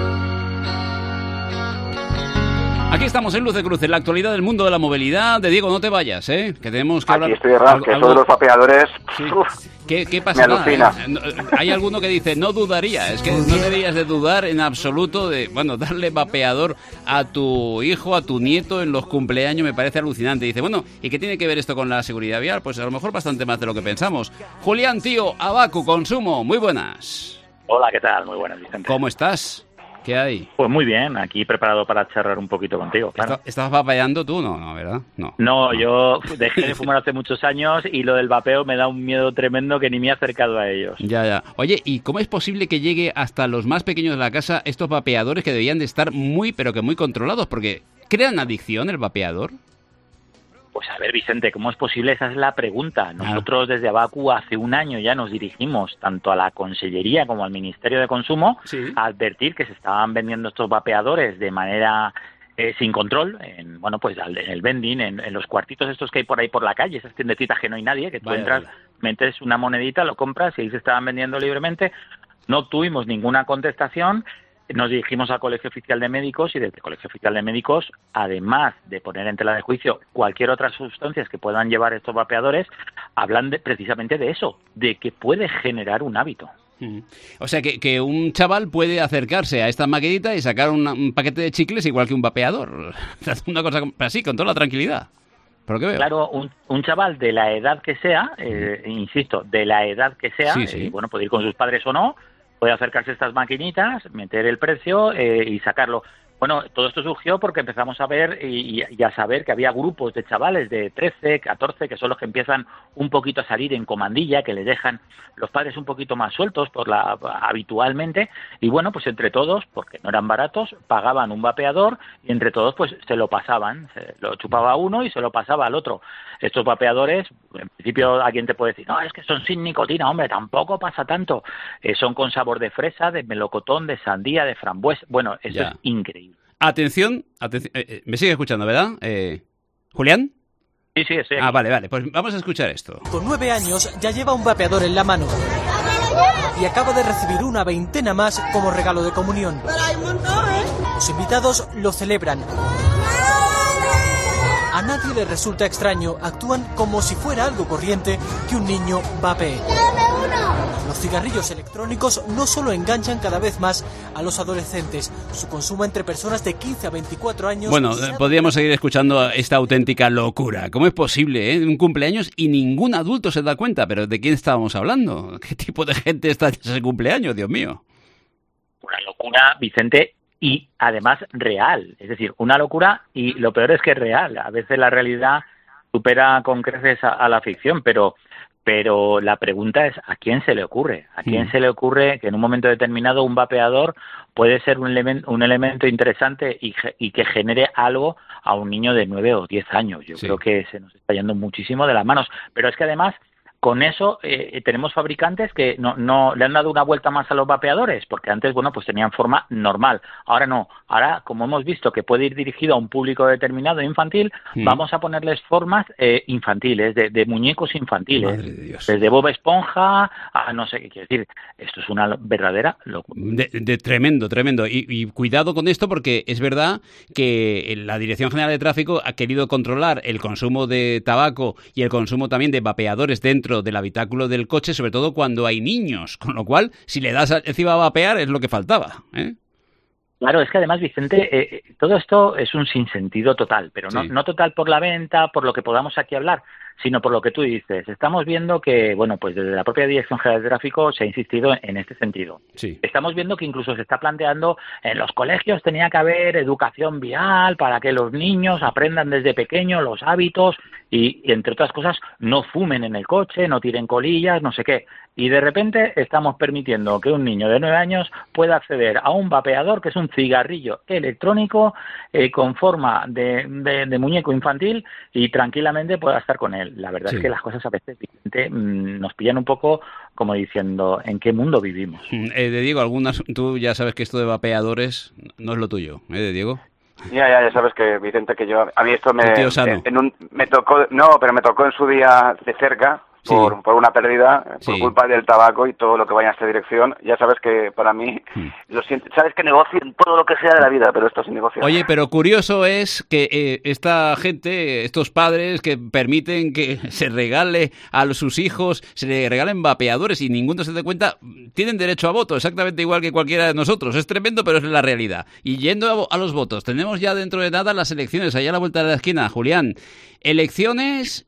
Aquí estamos en Luz de Cruce, en la actualidad del mundo de la movilidad. De Diego, no te vayas, ¿eh? Que tenemos que hablar... Aquí estoy errado, que eso de los vapeadores... Sí. ¿Qué, ¿Qué pasa? Me alucina. ¿Eh? Hay alguno que dice, no dudaría. Es que no deberías de dudar en absoluto de, bueno, darle vapeador a tu hijo, a tu nieto en los cumpleaños, me parece alucinante. Dice, bueno, ¿y qué tiene que ver esto con la seguridad vial? Pues a lo mejor bastante más de lo que pensamos. Julián Tío, Abacu, Consumo, muy buenas. Hola, ¿qué tal? Muy buenas, Vicente. ¿Cómo estás? ¿Qué hay? Pues muy bien, aquí preparado para charlar un poquito contigo, claro. ¿Estás vapeando tú? No, no, ¿verdad? No, no, yo dejé de fumar hace muchos años y lo del vapeo me da un miedo tremendo que ni me he acercado a ellos. Ya, ya. Oye, ¿y cómo es posible que llegue hasta los más pequeños de la casa estos vapeadores que deberían de estar muy, pero que muy controlados? Porque ¿crean adicción el vapeador? Pues a ver, Vicente, ¿cómo es posible? Esa es la pregunta. Nosotros desde Abacu hace un año ya nos dirigimos tanto a la Consellería como al Ministerio de Consumo sí. a advertir que se estaban vendiendo estos vapeadores de manera eh, sin control, en, bueno, pues en el vending, en, en los cuartitos estos que hay por ahí por la calle, esas tiendecitas que no hay nadie, que tú vaya, entras, vaya. metes una monedita, lo compras y ahí se estaban vendiendo libremente. No tuvimos ninguna contestación. Nos dirigimos al Colegio Oficial de Médicos y desde el Colegio Oficial de Médicos, además de poner en tela de juicio cualquier otra sustancias que puedan llevar estos vapeadores, hablan de, precisamente de eso, de que puede generar un hábito. Mm. O sea, que, que un chaval puede acercarse a esta maquinita y sacar una, un paquete de chicles igual que un vapeador. Una cosa así, con toda la tranquilidad. ¿Por qué veo? Claro, un, un chaval de la edad que sea, eh, insisto, de la edad que sea, sí, sí. Eh, bueno, puede ir con sus padres o no, puede acercarse a estas maquinitas, meter el precio eh, y sacarlo. Bueno, todo esto surgió porque empezamos a ver y, y a saber que había grupos de chavales de trece, catorce, que son los que empiezan un poquito a salir en comandilla, que les dejan los padres un poquito más sueltos por la habitualmente, y bueno, pues entre todos, porque no eran baratos, pagaban un vapeador y entre todos pues se lo pasaban, se lo chupaba uno y se lo pasaba al otro. Estos vapeadores, en principio alguien te puede decir, no, es que son sin nicotina, hombre, tampoco pasa tanto. Eh, son con sabor de fresa, de melocotón, de sandía, de frambuesa. Bueno, esto Ya. es increíble. Atención, atención eh, eh, me sigue escuchando, ¿verdad? Eh, ¿Julián? Sí, sí, sí. Ah, vale, vale, pues vamos a escuchar esto. Con nueve años ya lleva un vapeador en la mano y acaba de recibir una veintena más como regalo de comunión. Los invitados lo celebran. A nadie le resulta extraño, actúan como si fuera algo corriente que un niño vapee. Los cigarrillos electrónicos no solo enganchan cada vez más a los adolescentes, su consumo entre personas de quince a veinticuatro años... Bueno, eh, podríamos seguir escuchando esta auténtica locura. ¿Cómo es posible, eh? Un cumpleaños y ningún adulto se da cuenta. ¿Pero de quién estábamos hablando? ¿Qué tipo de gente está en ese cumpleaños, Dios mío? Una locura, Vicente, y además real. Es decir, una locura y lo peor es que es real. A veces la realidad supera con creces a, a la ficción, pero... Pero la pregunta es, ¿a quién se le ocurre? ¿A quién Mm. se le ocurre que en un momento determinado un vapeador puede ser un, elemen- un elemento interesante y, ge- y que genere algo a un niño de nueve o diez años? Yo Sí. creo que se nos está yendo muchísimo de las manos. Pero es que además, con eso eh, tenemos fabricantes que no, no le han dado una vuelta más a los vapeadores, porque antes, bueno, pues tenían forma normal. Ahora no. Ahora, como hemos visto que puede ir dirigido a un público determinado infantil, Mm. vamos a ponerles formas eh, infantiles, de, de muñecos infantiles. Madre de Dios. Desde Bob Esponja a no sé qué quiero decir. Esto es una verdadera locura. De, de tremendo, tremendo. Y, y cuidado con esto porque es verdad que la Dirección General de Tráfico ha querido controlar el consumo de tabaco y el consumo también de vapeadores dentro del habitáculo del coche, sobre todo cuando hay niños. Con lo cual, si le das encima a vapear es lo que faltaba, ¿eh? Claro, es que además, Vicente, eh, todo esto es un sinsentido total, pero no, Sí. no total por la venta, por lo que podamos aquí hablar, sino por lo que tú dices. Estamos viendo que, bueno, pues desde la propia Dirección General de Tráfico se ha insistido en este sentido. Sí. Estamos viendo que incluso se está planteando en los colegios tenía que haber educación vial para que los niños aprendan desde pequeños los hábitos y, y, entre otras cosas, no fumen en el coche, no tiren colillas, no sé qué. Y de repente estamos permitiendo que un niño de nueve años pueda acceder a un vapeador, que es un cigarrillo electrónico eh, con forma de, de, de muñeco infantil, y tranquilamente pueda estar con él. La verdad Sí. es que las cosas a veces, Vicente, mmm, nos pillan un poco como diciendo, ¿en qué mundo vivimos? Eh, de Diego, algunas, tú ya sabes que esto de vapeadores no es lo tuyo, ¿eh, de Diego? Ya, ya, ya sabes que, Vicente, que yo, a mí esto me, Tu tío sano. en, en un, me tocó, no, pero me tocó en su día de cerca, Sí. por, por una pérdida, por Sí. culpa del tabaco y todo lo que vaya en esta dirección. Ya sabes que para mí, Hmm. lo siento, sabes que negocio en todo lo que sea de la vida, pero esto es negocio. Oye, pero curioso es que eh, esta gente, estos padres que permiten que se regale a sus hijos, se le regalen vapeadores y ninguno se dé cuenta, tienen derecho a voto, exactamente igual que cualquiera de nosotros. Es tremendo, pero es la realidad. Y yendo a, a los votos, tenemos ya dentro de nada las elecciones, allá a la vuelta de la esquina, Julián. Elecciones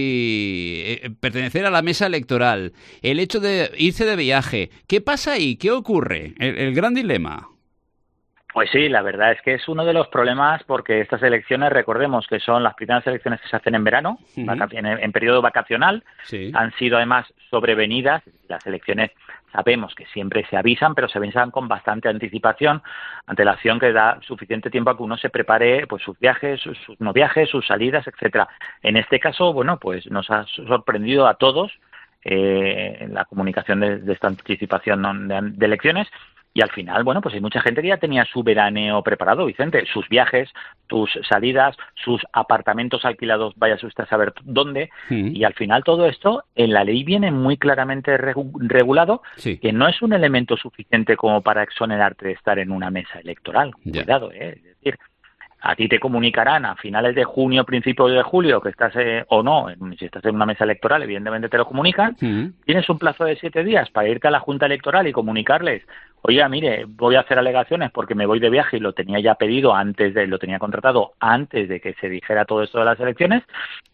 y eh, pertenecer a la mesa electoral, el hecho de irse de viaje. ¿Qué pasa ahí? ¿Qué ocurre? El, el gran dilema. Pues sí, la verdad es que es uno de los problemas porque estas elecciones, recordemos que son las primeras elecciones que se hacen en verano, Ujú. vaca- en, en periodo vacacional, Sí. han sido además sobrevenidas. Las elecciones sabemos que siempre se avisan, pero se avisan con bastante anticipación, antelación que da suficiente tiempo a que uno se prepare pues sus viajes, sus, sus no viajes, sus salidas, etcétera. En este caso, bueno, pues nos ha sorprendido a todos eh, en la comunicación de, de esta anticipación ¿no? de, de elecciones. Y al final, bueno, pues hay mucha gente que ya tenía su veraneo preparado, Vicente, sus viajes, sus salidas, sus apartamentos alquilados, vaya usted a saber dónde, Mm. y al final todo esto en la ley viene muy claramente regu- regulado, Sí. que no es un elemento suficiente como para exonerarte de estar en una mesa electoral. Ya. Cuidado, ¿eh? Es decir, a ti te comunicarán a finales de junio, principios de julio, que estás eh, o no, en- si estás en una mesa electoral, evidentemente te lo comunican. Mm. Tienes un plazo de siete días para irte a la Junta Electoral y comunicarles, oiga, mire, voy a hacer alegaciones porque me voy de viaje y lo tenía ya pedido antes de, lo tenía contratado antes de que se dijera todo esto de las elecciones.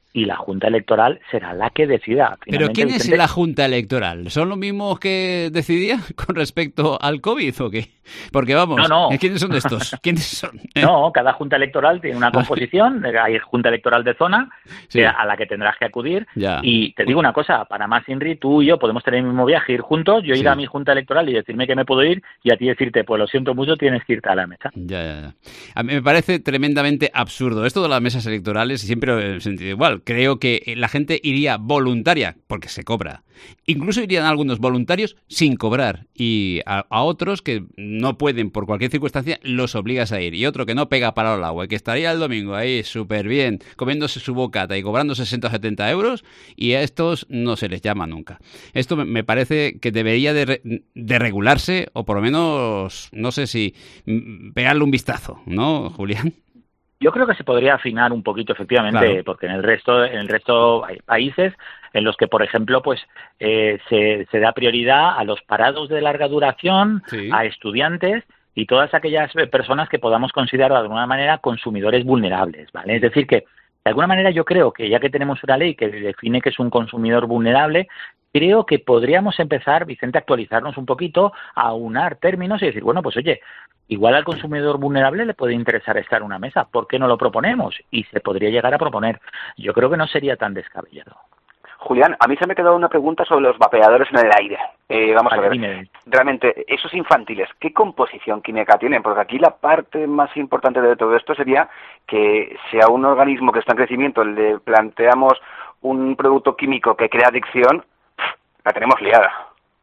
y la Junta Electoral será la que decida. Finalmente, ¿pero quién Vicente, es la Junta Electoral? ¿Son los mismos que decidían con respecto al COVID o qué? Porque vamos, no, no. ¿quiénes son estos? ¿Quiénes son? No, cada Junta Electoral tiene una composición, hay Junta Electoral de zona, sí, a la que tendrás que acudir, ya. Y te digo una cosa, para más Inri, tú y yo podemos tener el mismo viaje, ir juntos, yo ir sí. a mi Junta Electoral y decirme que me puedo ir, y a ti decirte, pues lo siento mucho, tienes que irte a la mesa. Ya, ya, ya. A mí me parece tremendamente absurdo esto de las mesas electorales, y siempre he sentido igual. Creo que la gente iría voluntaria, porque se cobra. Incluso irían algunos voluntarios sin cobrar, y a, a otros que no pueden por cualquier circunstancia los obligas a ir, y otro que no pega para el agua, que estaría el domingo ahí súper bien comiéndose su bocata y cobrando sesenta o setenta euros, y a estos no se les llama nunca. Esto me parece que debería de, re, de regularse, o por lo menos, no sé si pegarle un vistazo, ¿no, Julián? Yo creo que se podría afinar un poquito, efectivamente, claro. Porque en el resto, en el resto hay países en los que, por ejemplo, pues eh, se, se da prioridad a los parados de larga duración, sí. a estudiantes y todas aquellas personas que podamos considerar de alguna manera consumidores vulnerables, ¿vale? Es decir, que de alguna manera yo creo que ya que tenemos una ley que define que es un consumidor vulnerable, creo que podríamos empezar, Vicente, a actualizarnos un poquito, a aunar términos y decir, bueno, pues oye, igual al consumidor vulnerable le puede interesar estar en una mesa, ¿por qué no lo proponemos? Y se podría llegar a proponer. Yo creo que no sería tan descabellado. Julián, a mí se me ha quedado una pregunta sobre los vapeadores en el aire. Eh, vamos vale, a ver, dime. Realmente, esos infantiles, ¿qué composición química tienen? Porque aquí la parte más importante de todo esto sería que sea un organismo que está en crecimiento, le planteamos un producto químico que crea adicción, la tenemos liada.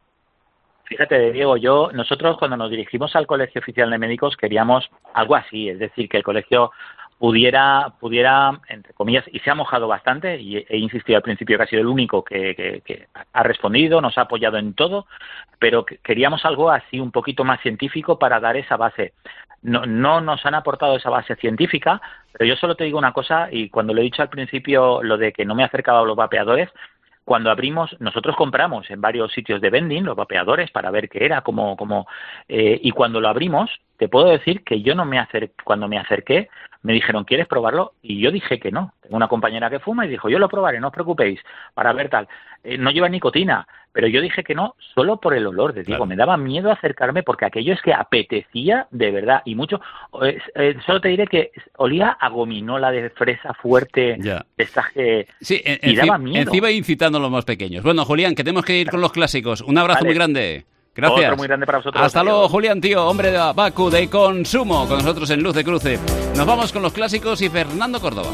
Fíjate, Diego, yo nosotros cuando nos dirigimos al Colegio Oficial de Médicos queríamos algo así, es decir, que el colegio pudiera, pudiera entre comillas, y se ha mojado bastante, y he insistido al principio que ha sido el único que, que, que ha respondido, nos ha apoyado en todo, pero queríamos algo así un poquito más científico para dar esa base. No, no nos han aportado esa base científica, pero yo solo te digo una cosa, y cuando lo he dicho al principio, lo de que no me acercaba a los vapeadores, cuando abrimos, nosotros compramos en varios sitios de vending los vapeadores para ver qué era, cómo, cómo eh, y cuando lo abrimos, te puedo decir que yo no me acerqué, cuando me acerqué, me dijeron, ¿quieres probarlo? Y yo dije que no. Tengo una compañera que fuma y dijo, yo lo probaré, no os preocupéis, para ver tal. Eh, no lleva nicotina, pero yo dije que no, solo por el olor, te digo, claro. Me daba miedo acercarme porque aquello es que apetecía de verdad, y mucho. Eh, eh, solo te diré que olía a gominola de fresa fuerte, ya. Pestaje, sí, en, y en, daba miedo. Encima incitando a los más pequeños. Bueno, Julián, que tenemos que ir con los clásicos. Un abrazo vale. muy grande. Gracias. Otro muy grande para vosotros. Hasta luego, adiós. Julián, tío, hombre de Baku, de consumo, con nosotros en Luz de Cruce. Nos vamos con los clásicos y Fernando Córdoba.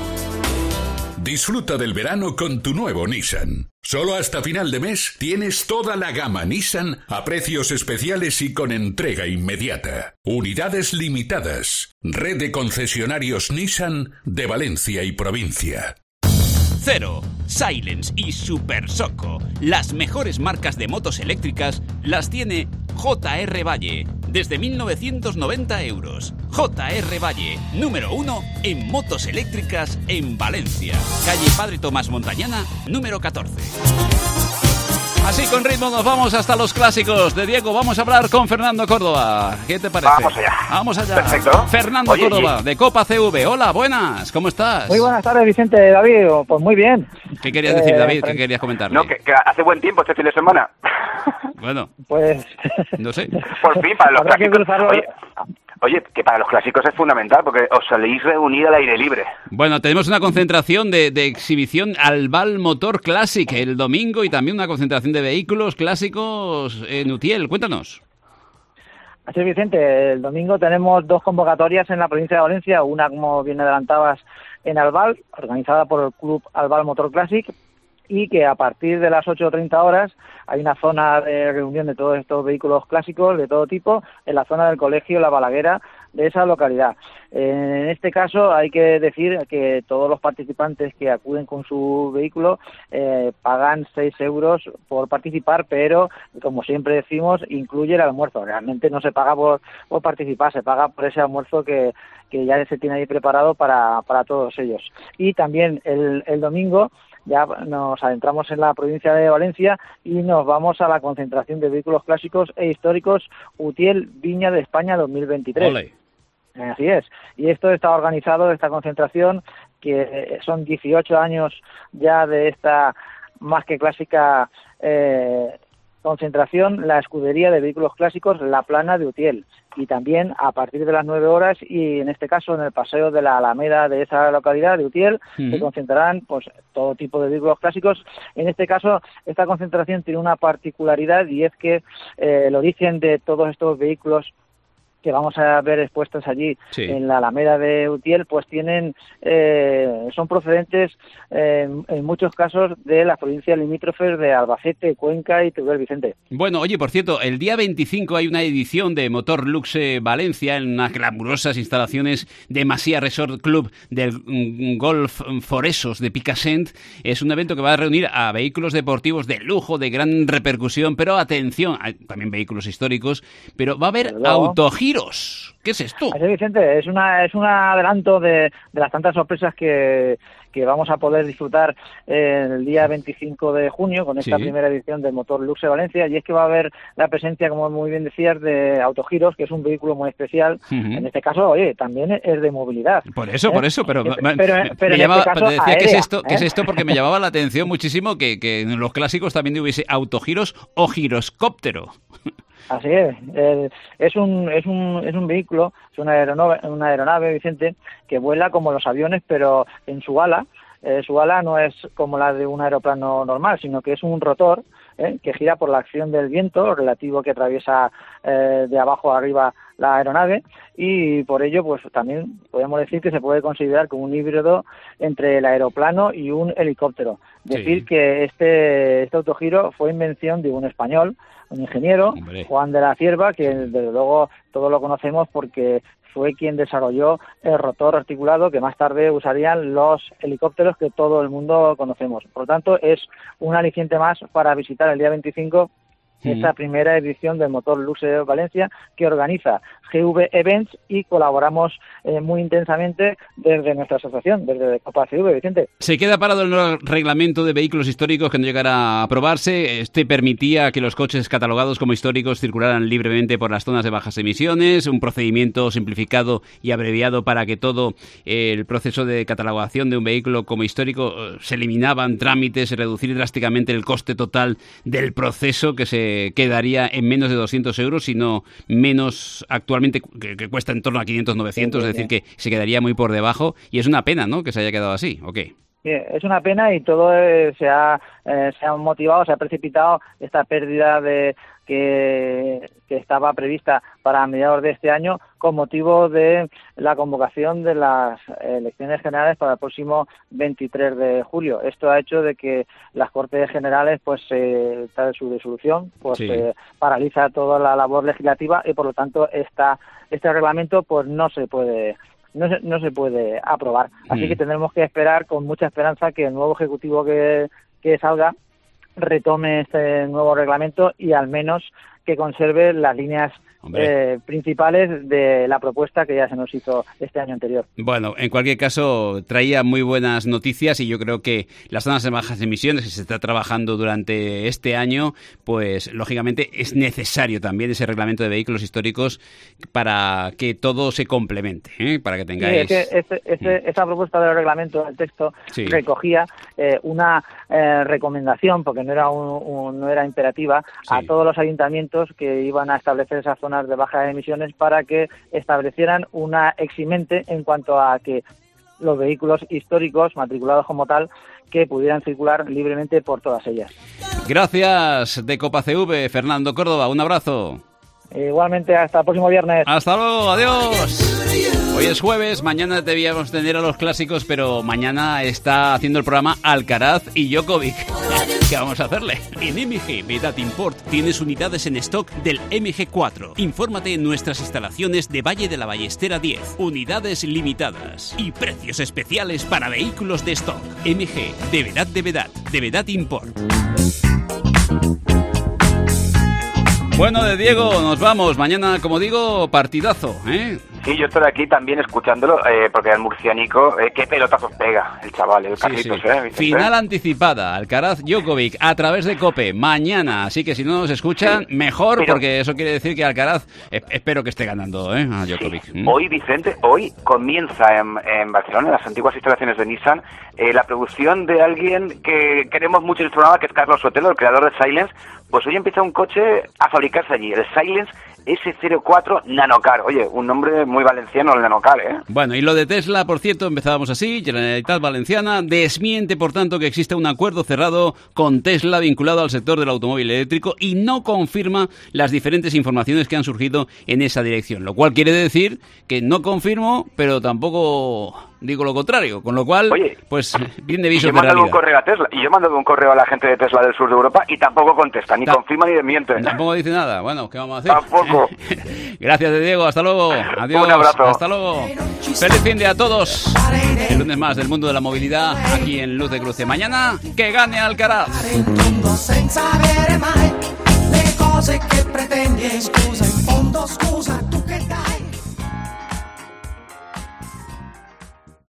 Disfruta del verano con tu nuevo Nissan. Solo hasta final de mes tienes toda la gama Nissan a precios especiales y con entrega inmediata. Unidades limitadas. Red de concesionarios Nissan de Valencia y provincia. Cero, Silence y Super Soco. Las mejores marcas de motos eléctricas las tiene J R Valle. Desde mil novecientos noventa euros. J R Valle, número uno en motos eléctricas en Valencia. Calle Padre Tomás Montañana, número catorce. Así con ritmo nos vamos hasta los clásicos de Diego. Vamos a hablar con Fernando Córdoba. ¿Qué te parece? Vamos allá. Vamos allá. Perfecto. Fernando Oye, Córdoba, sí. de Copa C V. Hola, buenas. ¿Cómo estás? Muy buenas tardes, Vicente. David, pues muy bien. ¿Qué querías decir, eh, David? ¿Qué querías comentarle? No, que, que hace buen tiempo este fin de semana. Bueno, pues no sé. Por fin, para los clásicos. Oye, oye, que para los clásicos es fundamental porque os soléis reunir al aire libre. Bueno, tenemos una concentración de, de exhibición Albal Motor Classic el domingo y también una concentración de vehículos clásicos en Utiel. Cuéntanos. Así es, Vicente. El domingo tenemos dos convocatorias en la provincia de Valencia. Una, como bien adelantabas, en Albal, organizada por el Club Albal Motor Classic, y que a partir de las ocho treinta horas hay una zona de reunión de todos estos vehículos clásicos de todo tipo en la zona del colegio La Balaguera de esa localidad. En este caso hay que decir que todos los participantes que acuden con su vehículo eh, pagan seis euros por participar, pero como siempre decimos, incluye el almuerzo. Realmente no se paga por, por participar, se paga por ese almuerzo que, que ya se tiene ahí preparado para, para todos ellos. Y también el, el domingo ya nos adentramos en la provincia de Valencia y nos vamos a la concentración de vehículos clásicos e históricos Utiel Viña de España dos mil veintitrés. Olé. Así es. Y esto está organizado, esta concentración, que son dieciocho años ya de esta más que clásica eh, concentración, la escudería de vehículos clásicos La Plana de Utiel. Y también a partir de las nueve horas, y en este caso en el paseo de la Alameda de esa localidad de Utiel, uh-huh. se concentrarán pues todo tipo de vehículos clásicos. En este caso, esta concentración tiene una particularidad, y es que eh, el origen de todos estos vehículos que vamos a ver expuestos allí sí. en la Alameda de Utiel, pues tienen, eh, son procedentes eh, en muchos casos de las provincias limítrofes de Albacete, Cuenca y Teruel, Vicente. Bueno, oye, por cierto, el día veinticinco hay una edición de Motor Luxe Valencia en unas glamurosas instalaciones de Masía Resort Club del Golf Foresos de Picassent. Es un evento que va a reunir a vehículos deportivos de lujo, de gran repercusión, pero atención, hay también vehículos históricos, pero va a haber Perdón. autogiros. ¿Qué es esto? Así, Vicente, es una es un adelanto de, de las tantas sorpresas que, que vamos a poder disfrutar el día veinticinco de junio con esta sí. primera edición del Motor Luxe Valencia, y es que va a haber la presencia, como muy bien decías, de autogiros, que es un vehículo muy especial. Uh-huh. En este caso, oye, también es de movilidad. Por eso, ¿eh? por eso, pero, pero, me, pero, pero me en llamaba, este caso, decía, aérea, ¿qué es esto? ¿eh? ¿Qué es esto? Porque me llamaba la atención muchísimo que, que en los clásicos también hubiese autogiros o giroscóptero. Así es, eh, es un es un es un vehículo, es una aeronave, una aeronave, Vicente, que vuela como los aviones, pero en su ala, eh, su ala no es como la de un aeroplano normal, sino que es un rotor eh, que gira por la acción del viento relativo que atraviesa eh, de abajo a arriba la aeronave, y por ello pues también podemos decir que se puede considerar como un híbrido entre el aeroplano y un helicóptero. Decir sí. que este este autogiro fue invención de un español, un ingeniero, Hombre. Juan de la Cierva, que desde luego todos lo conocemos porque fue quien desarrolló el rotor articulado que más tarde usarían los helicópteros que todo el mundo conocemos. Por lo tanto, es un aliciente más para visitar el día veinticinco esta primera edición del Motor Luxe Valencia, que organiza G V Events, y colaboramos eh, muy intensamente desde nuestra asociación, desde Copa C V, Vicente. Se queda parado el nuevo reglamento de vehículos históricos que no llegará a aprobarse. Este permitía que los coches catalogados como históricos circularan libremente por las zonas de bajas emisiones, un procedimiento simplificado y abreviado para que todo el proceso de catalogación de un vehículo como histórico se eliminaban trámites, reducir drásticamente el coste total del proceso, que se quedaría en menos de doscientos euros, sino menos actualmente, que, que cuesta en torno a quinientos, novecientos, sí, sí, es decir, que se quedaría muy por debajo, y es una pena, ¿no?, que se haya quedado así, ¿o qué? Sí, es una pena, y todo eh, se ha eh, se ha motivado, se ha precipitado esta pérdida de que, que estaba prevista para mediados de este año con motivo de la convocación de las elecciones generales para el próximo veintitrés de julio. Esto ha hecho de que las Cortes Generales, pues, eh, tras su disolución, pues sí. eh, paraliza toda la labor legislativa, y por lo tanto esta este reglamento pues no se puede No se, no se puede aprobar. Así mm. que tendremos que esperar con mucha esperanza que el nuevo Ejecutivo que, que salga retome este nuevo reglamento, y al menos que conserve las líneas eh, principales de la propuesta que ya se nos hizo este año anterior. Bueno, en cualquier caso, traía muy buenas noticias, y yo creo que las zonas de bajas emisiones que se está trabajando durante este año, pues lógicamente es necesario también ese reglamento de vehículos históricos para que todo se complemente, ¿eh? Para que tengáis... Sí, es que este, este, mm. esta propuesta del reglamento del texto sí. recogía eh, una eh, recomendación, porque no era un, un, no era imperativa, sí. a todos los ayuntamientos que iban a establecer esas zonas de bajas emisiones, para que establecieran una eximente en cuanto a que los vehículos históricos matriculados como tal que pudieran circular libremente por todas ellas. Gracias de Copa C V, Fernando Córdoba, un abrazo. Igualmente, hasta el próximo viernes. Hasta luego, adiós. Hoy es jueves, mañana debíamos tener a los clásicos, pero mañana está haciendo el programa Alcaraz y Djokovic. ¿Qué vamos a hacerle? En M G Vedat Import tienes unidades en stock del M G cuatro. Infórmate en nuestras instalaciones de Valle de la Ballestera diez. Unidades limitadas y precios especiales para vehículos de stock. M G de Vedat de Vedat, de Vedat Import. Bueno, de Diego nos vamos. Mañana, como digo, partidazo, ¿eh? Sí, yo estoy aquí también escuchándolo, eh, porque el murcianico, eh, qué pelotazos pega el chaval, el Carlitos, sí, sí. ¿eh? Vicente? Final anticipada, Alcaraz-Djokovic, a través de COPE, mañana. Así que si no nos escuchan, sí, mejor, pero, porque eso quiere decir que Alcaraz, eh, espero que esté ganando, ¿eh? A Djokovic. Sí. Mm. Hoy, Vicente, hoy comienza en, en Barcelona, en las antiguas instalaciones de Nissan, eh, la producción de alguien que queremos mucho en este programa, que es Carlos Sotelo, el creador de Silence. Pues hoy empieza un coche a fabricarse allí, el Silence ese cero cuatro Nanocar. Oye, un nombre muy valenciano el Nanocar, ¿eh? Bueno, y lo de Tesla, por cierto, empezábamos así. Generalitat Valenciana desmiente, por tanto, que exista un acuerdo cerrado con Tesla vinculado al sector del automóvil eléctrico y no confirma las diferentes informaciones que han surgido en esa dirección. Lo cual quiere decir que no confirmo, pero tampoco digo lo contrario. Con lo cual, oye, pues, bien de visos de realidad. Un correo a Tesla, y yo mando un correo a la gente de Tesla del sur de Europa y tampoco contesta, ni Ta- confirma ni desmiente. Tampoco dice nada. Bueno, ¿qué vamos a hacer? Tampoco. Gracias, de Diego. Hasta luego. Adiós. Un abrazo. Hasta luego. Feliz fin de a todos. El lunes más del mundo de la movilidad aquí en Luz de Cruce. Mañana, que gane Alcaraz.